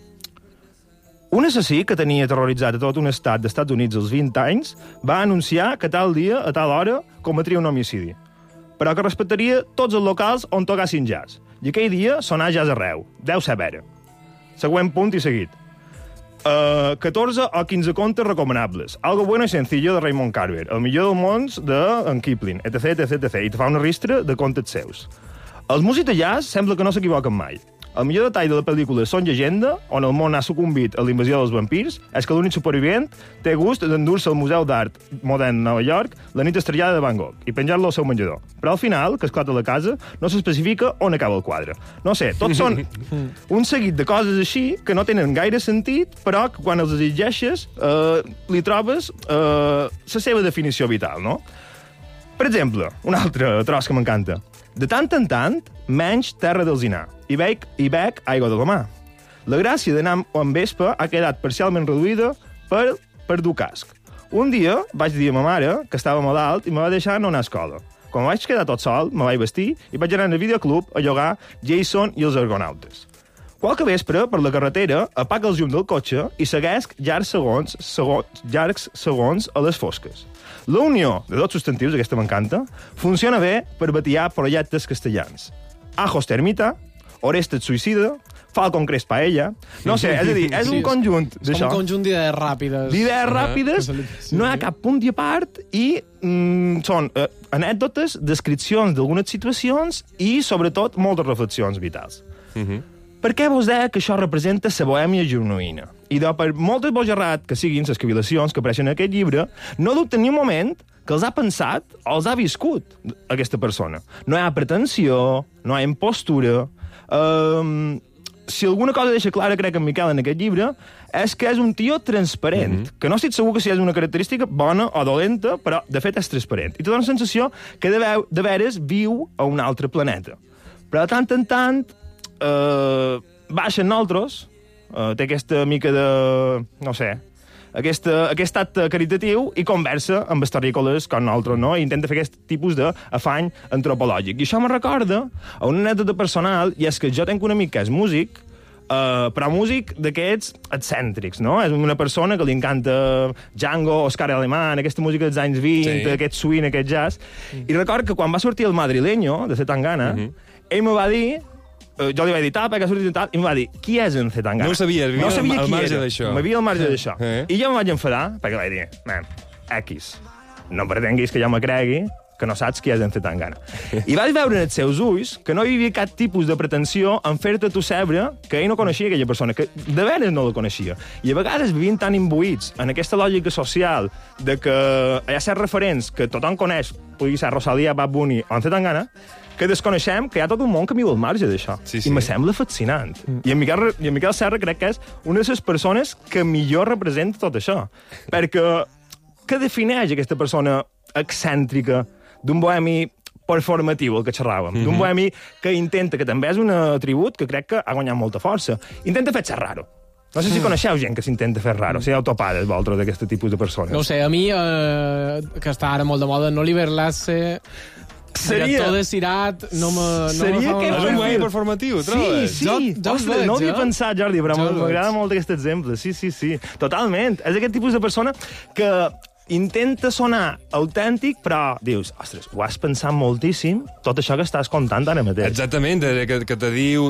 un assassí que tenia terroritzat a tot un estat d'Estats Units als 20 anys va anunciar que tal dia, a tal hora, cometria un homicidi, però que respectaria tots els locals on toquessin jazz. I aquell dia sonar jazz arreu. Deu ser vera. Següent punt i seguit. 14 o 15 contes recomanables. Algo bueno y sencillo de Raymond Carver. El millor del món de Kipling, etc. I te fa una ristra de contes seus. Els músics de jazz sembla que no s'equivoquen mai. El millor detall de la pel·lícula Son llegenda, on el món ha sucumbit a la invasió dels vampirs, és que l'únic supervivent té gust d'endur-se al Museu d'Art Modern de Nova York la nit estrellada de Van Gogh i penjar-lo al seu menjador. Però al final, que esclata la casa, no s'especifica on acaba el quadre. No sé, tots són un seguit de coses així que no tenen gaire sentit, però que quan els llegeixes li trobes la seva definició vital, no? Per exemple, un altre tros que m'encanta. De tant en tant, menys terra d'alzinar i bec aigua de la mà. La gràcia d'anar amb vespa ha quedat parcialment reduïda per dur casc. Un dia vaig dir a ma mare que estava malalt i me va deixar no anar a escola. Quan vaig quedar tot sol, me vaig vestir i vaig anar al videoclub a llogar Jason i els Argonautes. Qualque vespre, per la carretera, apaga el llum del cotxe i segueix llargs segons a les fosques. La unió de dos substantius, aquesta m'encanta, funciona bé per batiar projectes castellans. Ajos termita, Orestes suïcida, Falcon Crest Paella. No sé, és a dir, és un conjunt d'això. És un conjunt d'idees ràpides. D'idees ràpides, no hi ha cap punt i a part, i són anècdotes, descripcions d'algunes situacions i, sobretot, moltes reflexions vitals. Per què vos deia que això representa la bohèmia genuïna? I per moltes bojarrat que siguin les cavilacions que apareixen en aquest llibre, no dubten ni un moment que els ha pensat o els ha viscut aquesta persona. No hi ha pretensió, no hi ha impostura. Si alguna cosa deixa clara, crec, en Miquel en aquest llibre, és que és un tio transparent, que no estic segur que si és una característica bona o dolenta, però de fet és transparent. I tota una sensació que de veres viu a un altre planeta. Però de tant en tant baixa en nosaltres, té aquesta mica de, no sé, aquest acte caritatiu i conversa amb els terrícoles com nosaltres, no? I intenta fer aquest tipus d'afany antropològic. I això me recorda a una anècdota personal, i és que jo tenc un amic que és músic, però músic d'aquests excèntrics, no? És una persona que li encanta Django, Oscar Alemán, aquesta música dels anys 20, aquest swing, aquest jazz. I recordo que quan va sortir el Madrileño, de Zetangana, ell me va dir, jo li vaig dir, que ha sortit tal, i em va dir, qui és en Zetangana? No ho sabia, no sabia al qui marge era. d'això. M'havia al marge d'això. I jo em vaig enfadar, perquè vaig dir, man, X, no pretenguis que jo me cregui que no saps qui és en Zetangana. I vaig veure en els seus ulls que no hi havia cap tipus de pretensió en fer-te tu saber que ell no coneixia aquella persona, que de veres no la coneixia. I a vegades vivien tan imbuïts en aquesta lògica social de que hi ha certs referents que tothom coneix, pugui ser Rosalía, Bad Bunny o en Zetangana, que desconeixem que hi ha tot un món que viu al marge d'això. I me sembla fascinant. I en Miquel Serra crec que és una de les persones que millor representa tot això. Perquè què defineix aquesta persona excèntrica d'un bohemi performatiu, el que xerràvem, d'un bohemi que intenta, que també és un atribut que crec que ha guanyat molta força, intenta fer-se raro. No sé si coneixeu gent que s'intenta fer raro, si heu topades, vosaltres, d'aquest tipus de persones. No ho sé, a mi, que està ara molt de moda, Oliver Lasse, director de Cirat, no me seria fa... aquest És un bohemi performatiu, trobes? Sí. Ostres, no ho havia pensat, Jordi, però m'agrada molt aquest exemple. Sí. Totalment. És aquest tipus de persona que intenta sonar autèntic, però dius, ostres, ho has pensat moltíssim, tot això que estàs contant ara mateix. Exactament, que te diu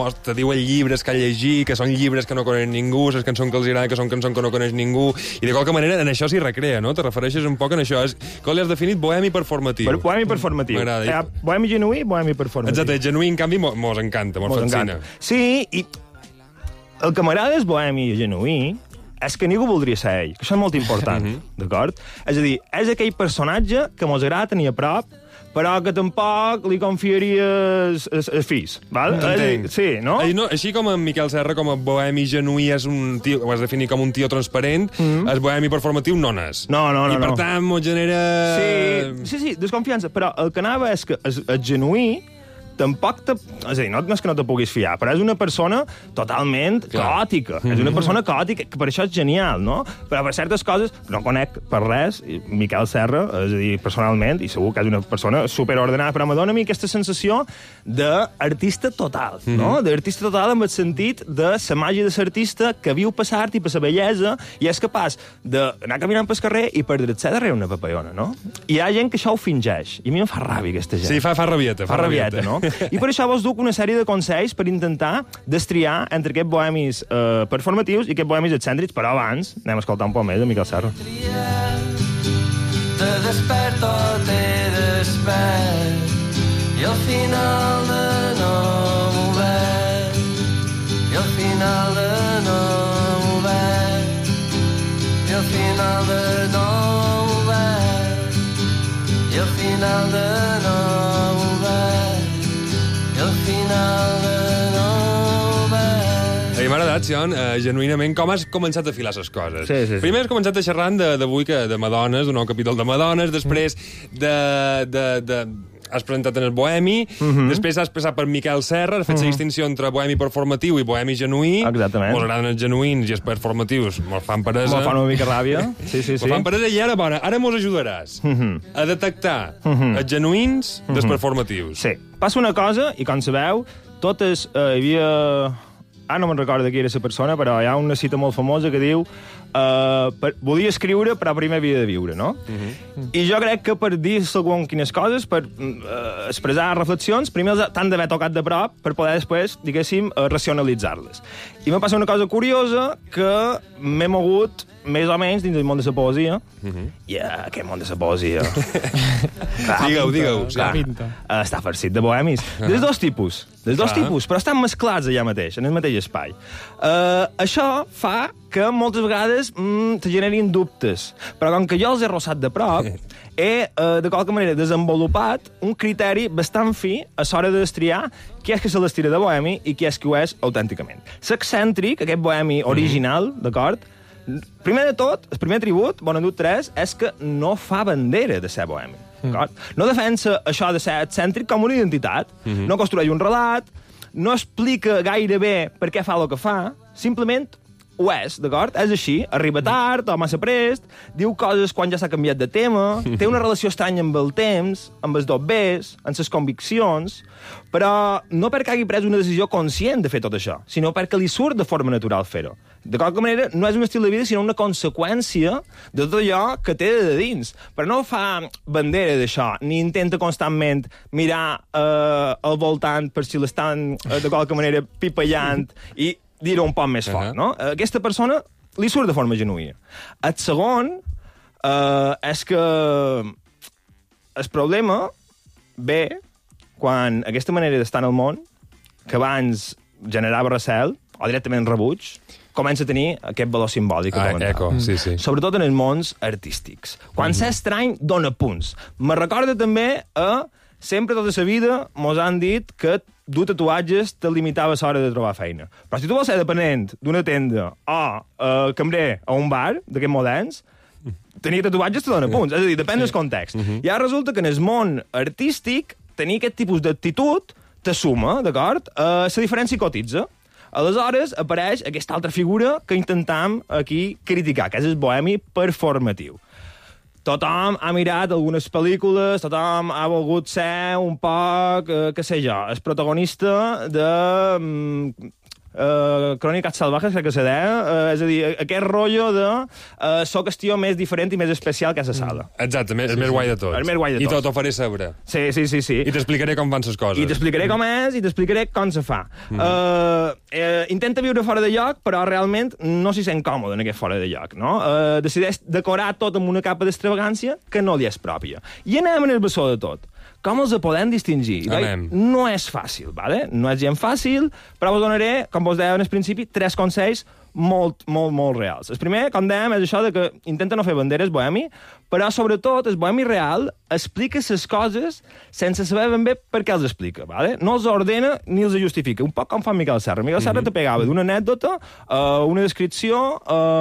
els llibres que ha llegit, que són llibres que no coneix ningú, les cançons que els agrada, que són cançons que no coneix ningú, i de qualque manera en això s'hi recrea, no? Te refereixes un poc en això. Com li has definit? Bohemi performatiu. Bohemi performatiu. M'agrada. Bohemi genuí, bohemi performatiu. Exacte, genuí, en canvi, mos encanta, mos fascina. Sí, i el que m'agrada és bohemi genuí, és que ningú voldria ser ell, que això és molt important, d'acord? És a dir, és aquell personatge que mos agrada tenir a prop, però que tampoc li confiaries els fills, val? Sí, no? Així com en Miquel Serra, com a bohemi genuí és un tio, ho has definit com un tio transparent, el bohemi performatiu no n'és. No. I per tant, mos genera... Sí, desconfiança, però el que anava és que el genuí tampoc és a dir, no és que no te puguis fiar, però és una persona totalment caòtica. És una persona caòtica, que per això és genial, no? Però per certes coses no conec per res Miquel Serra, és a dir, personalment, i segur que és una persona superordenada, però m'adona a mi aquesta sensació d'artista total, no? D'artista total en el sentit de la màgia de l'artista que viu per l'art i per la bellesa i és capaç d'anar caminant pel carrer i perdre't-se darrere una papallona, no? I hi ha gent que això ho fingeix, i a mi em fa ràbia aquesta gent. Sí, fa rabieta. Fa rabieta, no? I per això vos duc una sèrie de consells per intentar destriar entre aquests bohemis performatius i aquests bohemis excèntrics, però abans anem a escoltar un poc més de Miquel Serra. Te despert o te despert i al final de nou obert i al final de nou obert i al final de nou obert i al final de nou obert i al final de nou obert. M'ha agradat, Sion, genuïnament, com has començat a filar les coses. Sí. Primer has començat a xerrar d'avui de Madones, d'un nou capítol de Madones, després has presentat en el bohemi, després has passat per Miquel Serra, has fet la distinció entre bohemi performatiu i bohemi genuí. Exactament. Mos agraden els genuïns i els performatius, mos fan peresa. Mos fan una mica ràbia. Sí. Mos fan peresa i ara mos ajudaràs a detectar els genuïns dels performatius. Sí. Passa una cosa, i com sabeu, totes hi havia no me'n recordo qui era la persona, però hi ha una cita molt famosa que diu volia escriure, però primer havia de viure, no? I jo crec que per dir segons quines coses, per expressar reflexions, primer t'han d'haver tocat de prop per poder després, diguéssim, racionalitzar-les. I m'ha passat una cosa curiosa que m'he mogut més o menys dins del món de la poesia. I aquest món de la poesia... Digueu. Està farcit de bohemis. Dels dos tipus, però estan mesclats allà mateix, en el mateix espai. Això fa que moltes vegades te generin dubtes, però com que jo els he rossat de prop, he, de qualque manera, desenvolupat un criteri bastant fi a l'hora de destriar qui és que se l'estira de bohemi i qui és que ho és autènticament. L'excèntric, aquest bohemi original, d'acord? Primer de tot, el primer atribut, Bonadut 3, és que no fa bandera de ser bohemi. No defensa això de ser excèntric com una identitat, no construeix un relat, no explica gaire bé per què fa el que fa, simplement ho és, d'acord? És així, arriba tard o massa prest, diu coses quan ja s'ha canviat de tema, té una relació estranya amb el temps, amb els dobbers, amb les conviccions, però no perquè hagi pres una decisió conscient de fer tot això, sinó perquè li surt de forma natural fer-ho. De qualque manera, no és un estil de vida, sinó una conseqüència de tot allò que té de dins. Però no fa bandera d'això, ni intenta constantment mirar al voltant per si l'estan, de qualque manera, pipallant i dir-ho un poc més fort, no? Aquesta persona li surt de forma genuïna. El segon és que el problema ve quan aquesta manera d'estar en el món, que abans generava recel, o directament rebuig, comença a tenir aquest valor simbòlic. Sí. Sobretot en els mons artístics. Quan ser estrany, dona punts. Me recorda també sempre tota la vida mos han dit que dur tatuatges te limitava l'hora de trobar feina. Però si tu vols ser dependent d'una tenda o cambrer a un bar d'aquests moderns, tenir tatuatges te dona punts. És a dir, depèn del context. I ara resulta que en el món artístic tenir aquest tipus d'actitud te suma, d'acord? La diferència cotitza. Aleshores apareix aquesta altra figura que intentam aquí criticar, que és el bohemi performatiu. Tothom ha mirat algunes pel·lícules, tothom ha volgut ser un poc, què sé jo, el protagonista de Cròniques Salvajes, crec que se deia, és a dir, aquest rotllo de soc el tio més diferent i més especial que a la sala. Exacte, el més guai de tots. El més guai de tots. I tot ho faré saber. Sí. I t'explicaré com van les coses. I t'explicaré com és i t'explicaré com se fa. Intenta viure fora de lloc, però realment no s'hi sent còmode en aquest fora de lloc, no? Decideix decorar tot amb una capa d'extravagància que no li és pròpia. I anem en el bessó de tot. Com els podem distingir? No és fàcil, ¿vale? No és gens fàcil, però vos donaré, com vos deia al principi, 3 consells molt reals. El primer, com dèiem, és això de que intenta no fer banderes bohemi, però sobretot el bohemi real explica les coses sense saber ben bé per què els explica, ¿vale? No els ordena ni els justifica, un poc com fa Miquel Serra. Miquel Serra te pegava d'una anècdota, una descripció,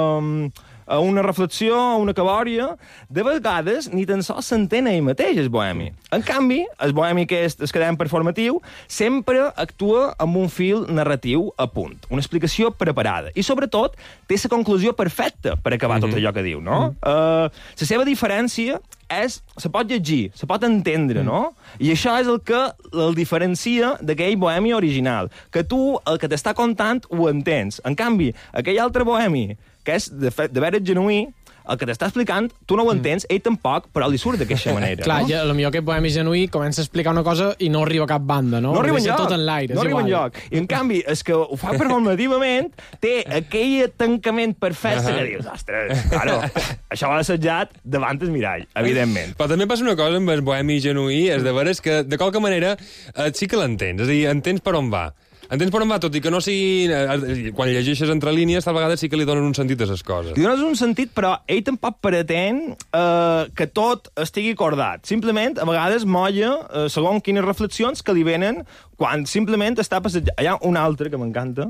a una reflexió, a una cabòria. De vegades ni tan sols s'entén ell mateix, el bohemi. En canvi, el bohemi que és el que dèiem performatiu sempre actua amb un fil narratiu a punt, una explicació preparada. I sobretot té la conclusió perfecta per acabar tot allò que diu, no? La seva diferència se pot llegir, se pot entendre, no? I això és el que el diferencia d'aquell bohemi original, que tu el que t'està contant ho entens. En canvi, aquell altre bohemi que és de veres genuí, el que t'està explicant, tu no ho entens, ell tampoc, però li surt d'aquesta manera. Clar, ja, potser aquest bohemi genuí comença a explicar una cosa i no arriba a cap banda, no? No arriba enlloc. Tot en l'aire, no arriba enlloc. I en canvi, el que ho fa performativament té aquell tancament perfecte que dius, ostres, claro, això va assajat davant el mirall, evidentment. Però també passa una cosa amb el bohemi genuí, és de veres que, de qualque manera, sí que l'entens, és a dir, entens per on va. Entens per on va, tot i que no sigui... Quan llegeixes entre línies, tal vegada sí que li donen un sentit a les coses. Li dones un sentit, però ell tampoc pretén que tot estigui acordat. Simplement, a vegades, molla segons quines reflexions que li venen quan simplement està passejant. Hi ha un altre que m'encanta,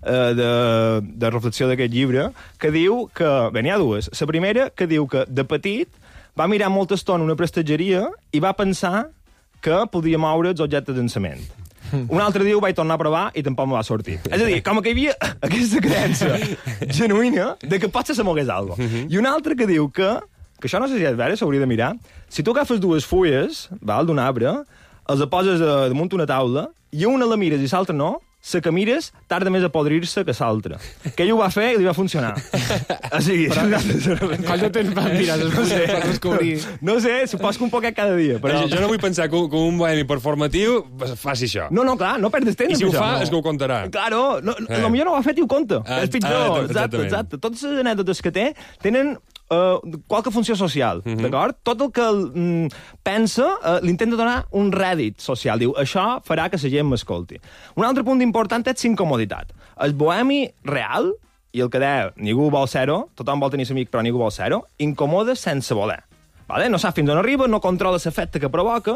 de reflexió d'aquest llibre, que diu que... Bé, n'hi ha dues. La primera, que diu que de petit va mirar molta estona una prestatgeria i va pensar que podia moure els objectes d'ensament. Un altre dia ho vaig tornar a provar i tampoc me va sortir. És a dir, com que hi havia aquesta creença genuïna de que potser se mogués alguna cosa. I un altre que diu que això no sé si és vera, s'hauria de mirar, si tu agafes 2 fulles d'un arbre, els poses damunt una taula i una la mires i l'altra no, la que mires tarda més a podrir-se que l'altra. Que ell ho va fer i li va funcionar. O sigui... Quant de temps van mirar les fulles per descobrir? No sé, supos que un poquet cada dia. Però... Jo no vull pensar que un bohemi performatiu faci això. No, clar, no perdes temps. I si ho fa, és que ho contarà. Claro, potser no ho ha fet i ho conta. És pitjor. Exacte. Totes les anècdotes que tenen qualque funció social, d'acord? Tot el que pensa l'intenta donar un rèdit social. Diu, això farà que la gent m'escolti. Un altre punt important és l'incomoditat. El bohemi real, i el que deia, ningú vol ser-ho, tothom vol tenir amic però ningú vol ser-ho, incomoda sense voler. Vale? No sap fins on arriba, no controla l'efecte que provoca,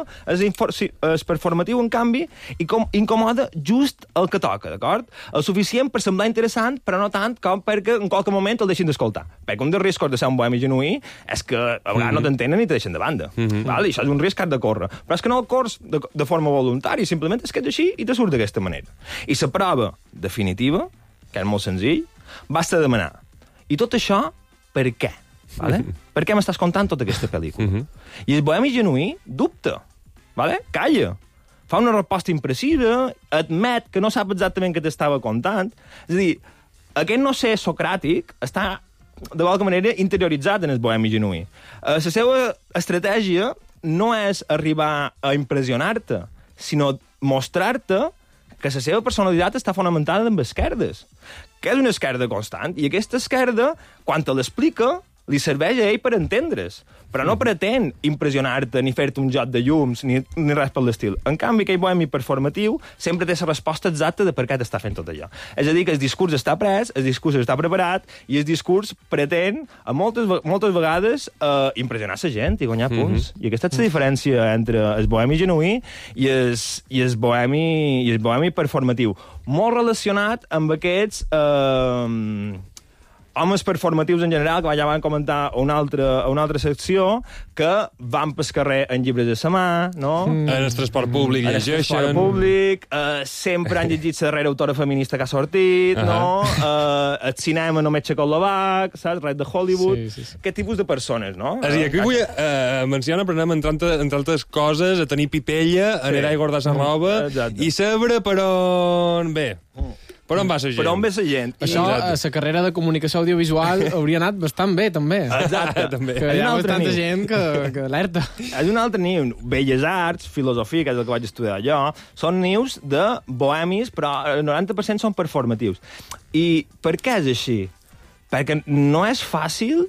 és performatiu, en canvi, i incomoda just el que toca, d'acord? El suficient per semblar interessant, però no tant com perquè en qualque moment el deixin d'escoltar. Perquè un dels riscos de ser un bohemi genuí és que a vegades no t'entenen i te deixen de banda. Vale? I això és un risc que has de córrer. Però és que no el corres de forma voluntària, simplement és que ets així i te surt d'aquesta manera. I la prova definitiva, que és molt senzill, basta demanar. I tot això, per què? Vale? Per què m'estàs contant tota aquesta pel·lícula? I el bohemi genuí dubta, vale? Calla, fa una resposta imprecisa, admet que no sap exactament què t'estava contant. És a dir, aquest no ser socràtic està, de qualque manera, interioritzat en el bohemi genuí. La seva estratègia no és arribar a impressionar-te, sinó mostrar-te que la seva personalitat està fonamentada en esquerdes, que és una esquerda constant, i aquesta esquerda, quan te l'explica, li serveix a ell per entendre's, però no pretén impressionar-te ni fer-te un joc de llums ni res per l'estil. En canvi, aquell bohemi performatiu sempre té la resposta exacta de per què t'està fent tot allò. És a dir, que el discurs està pres, el discurs està preparat i el discurs pretén, a moltes vegades, impressionar la gent i guanyar punts. I aquesta és la diferència entre el bohemi genuí i el bohemi performatiu. Molt relacionat amb aquests... homes performatius en general, que ja van comentar a una altra secció, que van pel carrer en llibres de sa mà, no? En el transport públic llegeixen. En el transport públic, sempre han llegit la darrera autora feminista que ha sortit, no? El cinema només Txecoslovac, saps? Res de Hollywood. Sí. Aquest tipus de persones, no? És a dir, aquí vull mencionar, però anem entre altres coses, a tenir pipella, a anar a guardar la roba, i saber per on ve. Per on va la gent? Per on ve la gent? Això, a la carrera de comunicació audiovisual hauria anat bastant bé, també. Exacte. també. Que hi ha bastanta gent que alerta. És un altre niu. Belles arts, filosofia, que és el que vaig estudiar jo, són nius de bohemis, però el 90% són performatius. I per què és així? Perquè no és fàcil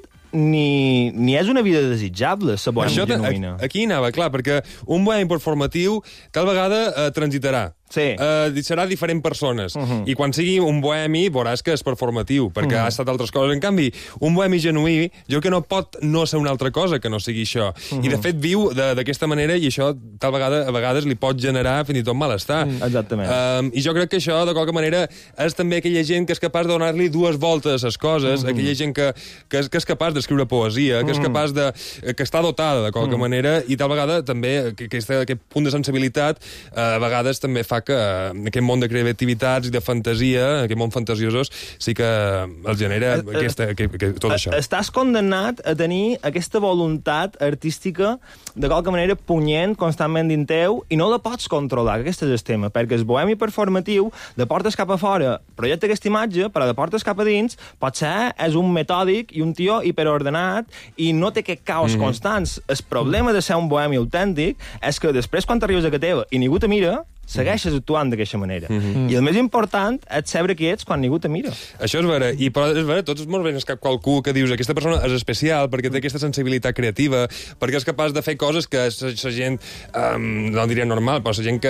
ni és una vida desitjable, la bohèmia genuïna. Aquí anava, clar, perquè un bohemi performatiu tal vegada transitarà. Sí. Serà diferent persones. I quan sigui un bohemi veuràs que és performatiu, perquè ha estat altres coses. En canvi, un bohemi genuí, jo que no pot no ser una altra cosa que no sigui això. I de fet viu d'aquesta manera i això tal vegada a vegades li pot generar fins i tot malestar. Exactament. I jo crec que això, de qualque manera, és també aquella gent que és capaç de donar-li dues voltes a les coses, aquella gent que és capaç d'escriure poesia, que és capaç de... que està dotada de qualque manera, i tal vegada també aquest punt de sensibilitat a vegades també fa que aquest món de creativitats i de fantasia, aquest món fantasiosos, sí que els genera tot això. Estàs condemnat a tenir aquesta voluntat artística de qualque manera punyent constantment dins teu i no la pots controlar, aquest és el tema, perquè el bohemi performatiu de portes cap a fora projecta aquesta imatge, però de portes cap a dins potser és un metòdic i un tio hiperordenat i no té aquest caos constants. El problema de ser un bohemi autèntic és que després quan t'arribes a casa teva i ningú te mira, segueixes actuant d'aquesta manera. I el més important és saber qui ets quan ningú te mira. Això és vera. I però és vera, tots molt ben és cap qualcú que dius aquesta persona és especial perquè té aquesta sensibilitat creativa, perquè és capaç de fer coses que la gent, no diria normal, però la gent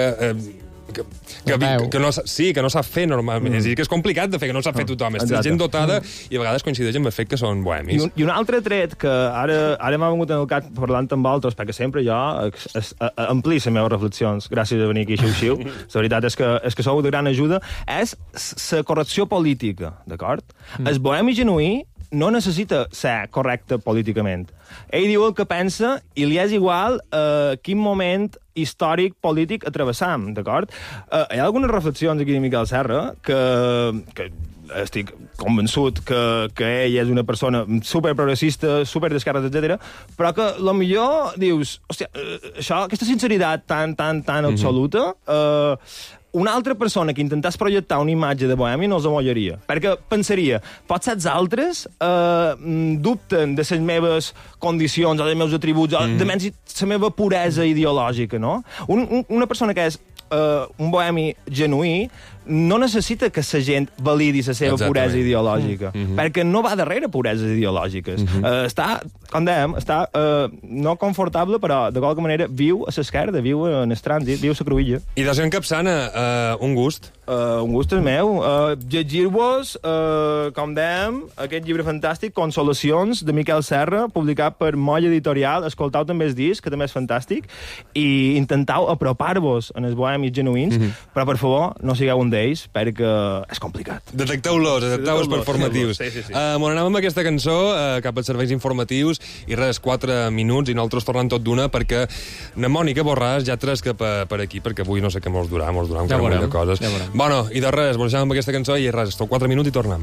que no sap fer normalment. És a dir, que és complicat de fer, que no sap fer tothom. És gent dotada i a vegades coincideix amb el fet que són bohemis. I un altre tret que ara m'ha vengut en el cap parlant amb altres, perquè sempre jo amplio les meves reflexions gràcies a venir aquí xiu-xiu. La veritat és que sou de gran ajuda. És la correcció política, d'acord? El bohemi genuí no necessita ser correcte políticament. Ell diu el que pensa i li és igual quin moment històric, polític atravessam, d'acord? Hi ha algunes reflexions aquí de Miquel Serra que estic convençut que ell és una persona superprogressista, superdescarres, etc. però que potser dius, hòstia, aquesta sinceritat tan absoluta una altra persona que intentàs projectar una imatge de bohèmia no els amollaria, perquè pensaria, potser els altres dubten de les meves condicions o dels meus atributs, o de menys la meva puresa ideològica, no? Una persona que és un bohemi genuí no necessita que la gent validi la seva puresa ideològica, perquè no va darrere pureses ideològiques. Està, com dèiem, no confortable, però de qualque manera viu a l'esquerda, viu en el trànsit, viu a la cruïlla. I Dacian Capçana, un gust. Un gust és meu. Llegir-vos, com dèiem, aquest llibre fantàstic, Consolacions, de Miquel Serra, publicat per Moll Editorial. Escoltau també el disc, que també és fantàstic, i intentau apropar-vos en els bohemis genuïns, però, per favor, no sigueu un d'ells, perquè és complicat. Detecteu-los per formatius. Sí. M'ho anem amb aquesta cançó, cap als serveis informatius, i res, 4 minuts, i nosaltres tornem tot d'una, perquè na Mònica Borràs ja tresca per aquí, perquè avui no sé què mos durà encara molt de coses. Bueno, i de res, vos deixem amb aquesta cançó, i res, esteu 4 minuts i tornem.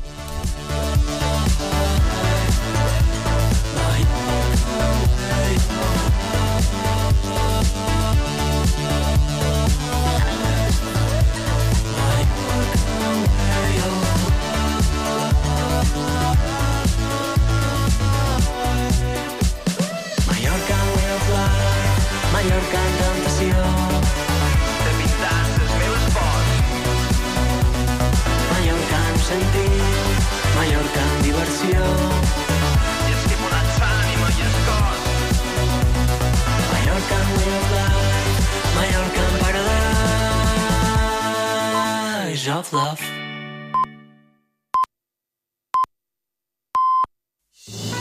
Mallorca en tentació de pintar les meves pots. Mallorca en sentit, Mallorca en diversió, i és que posats ànima i el cos. Mallorca en way of life, Mallorca en paradise of love.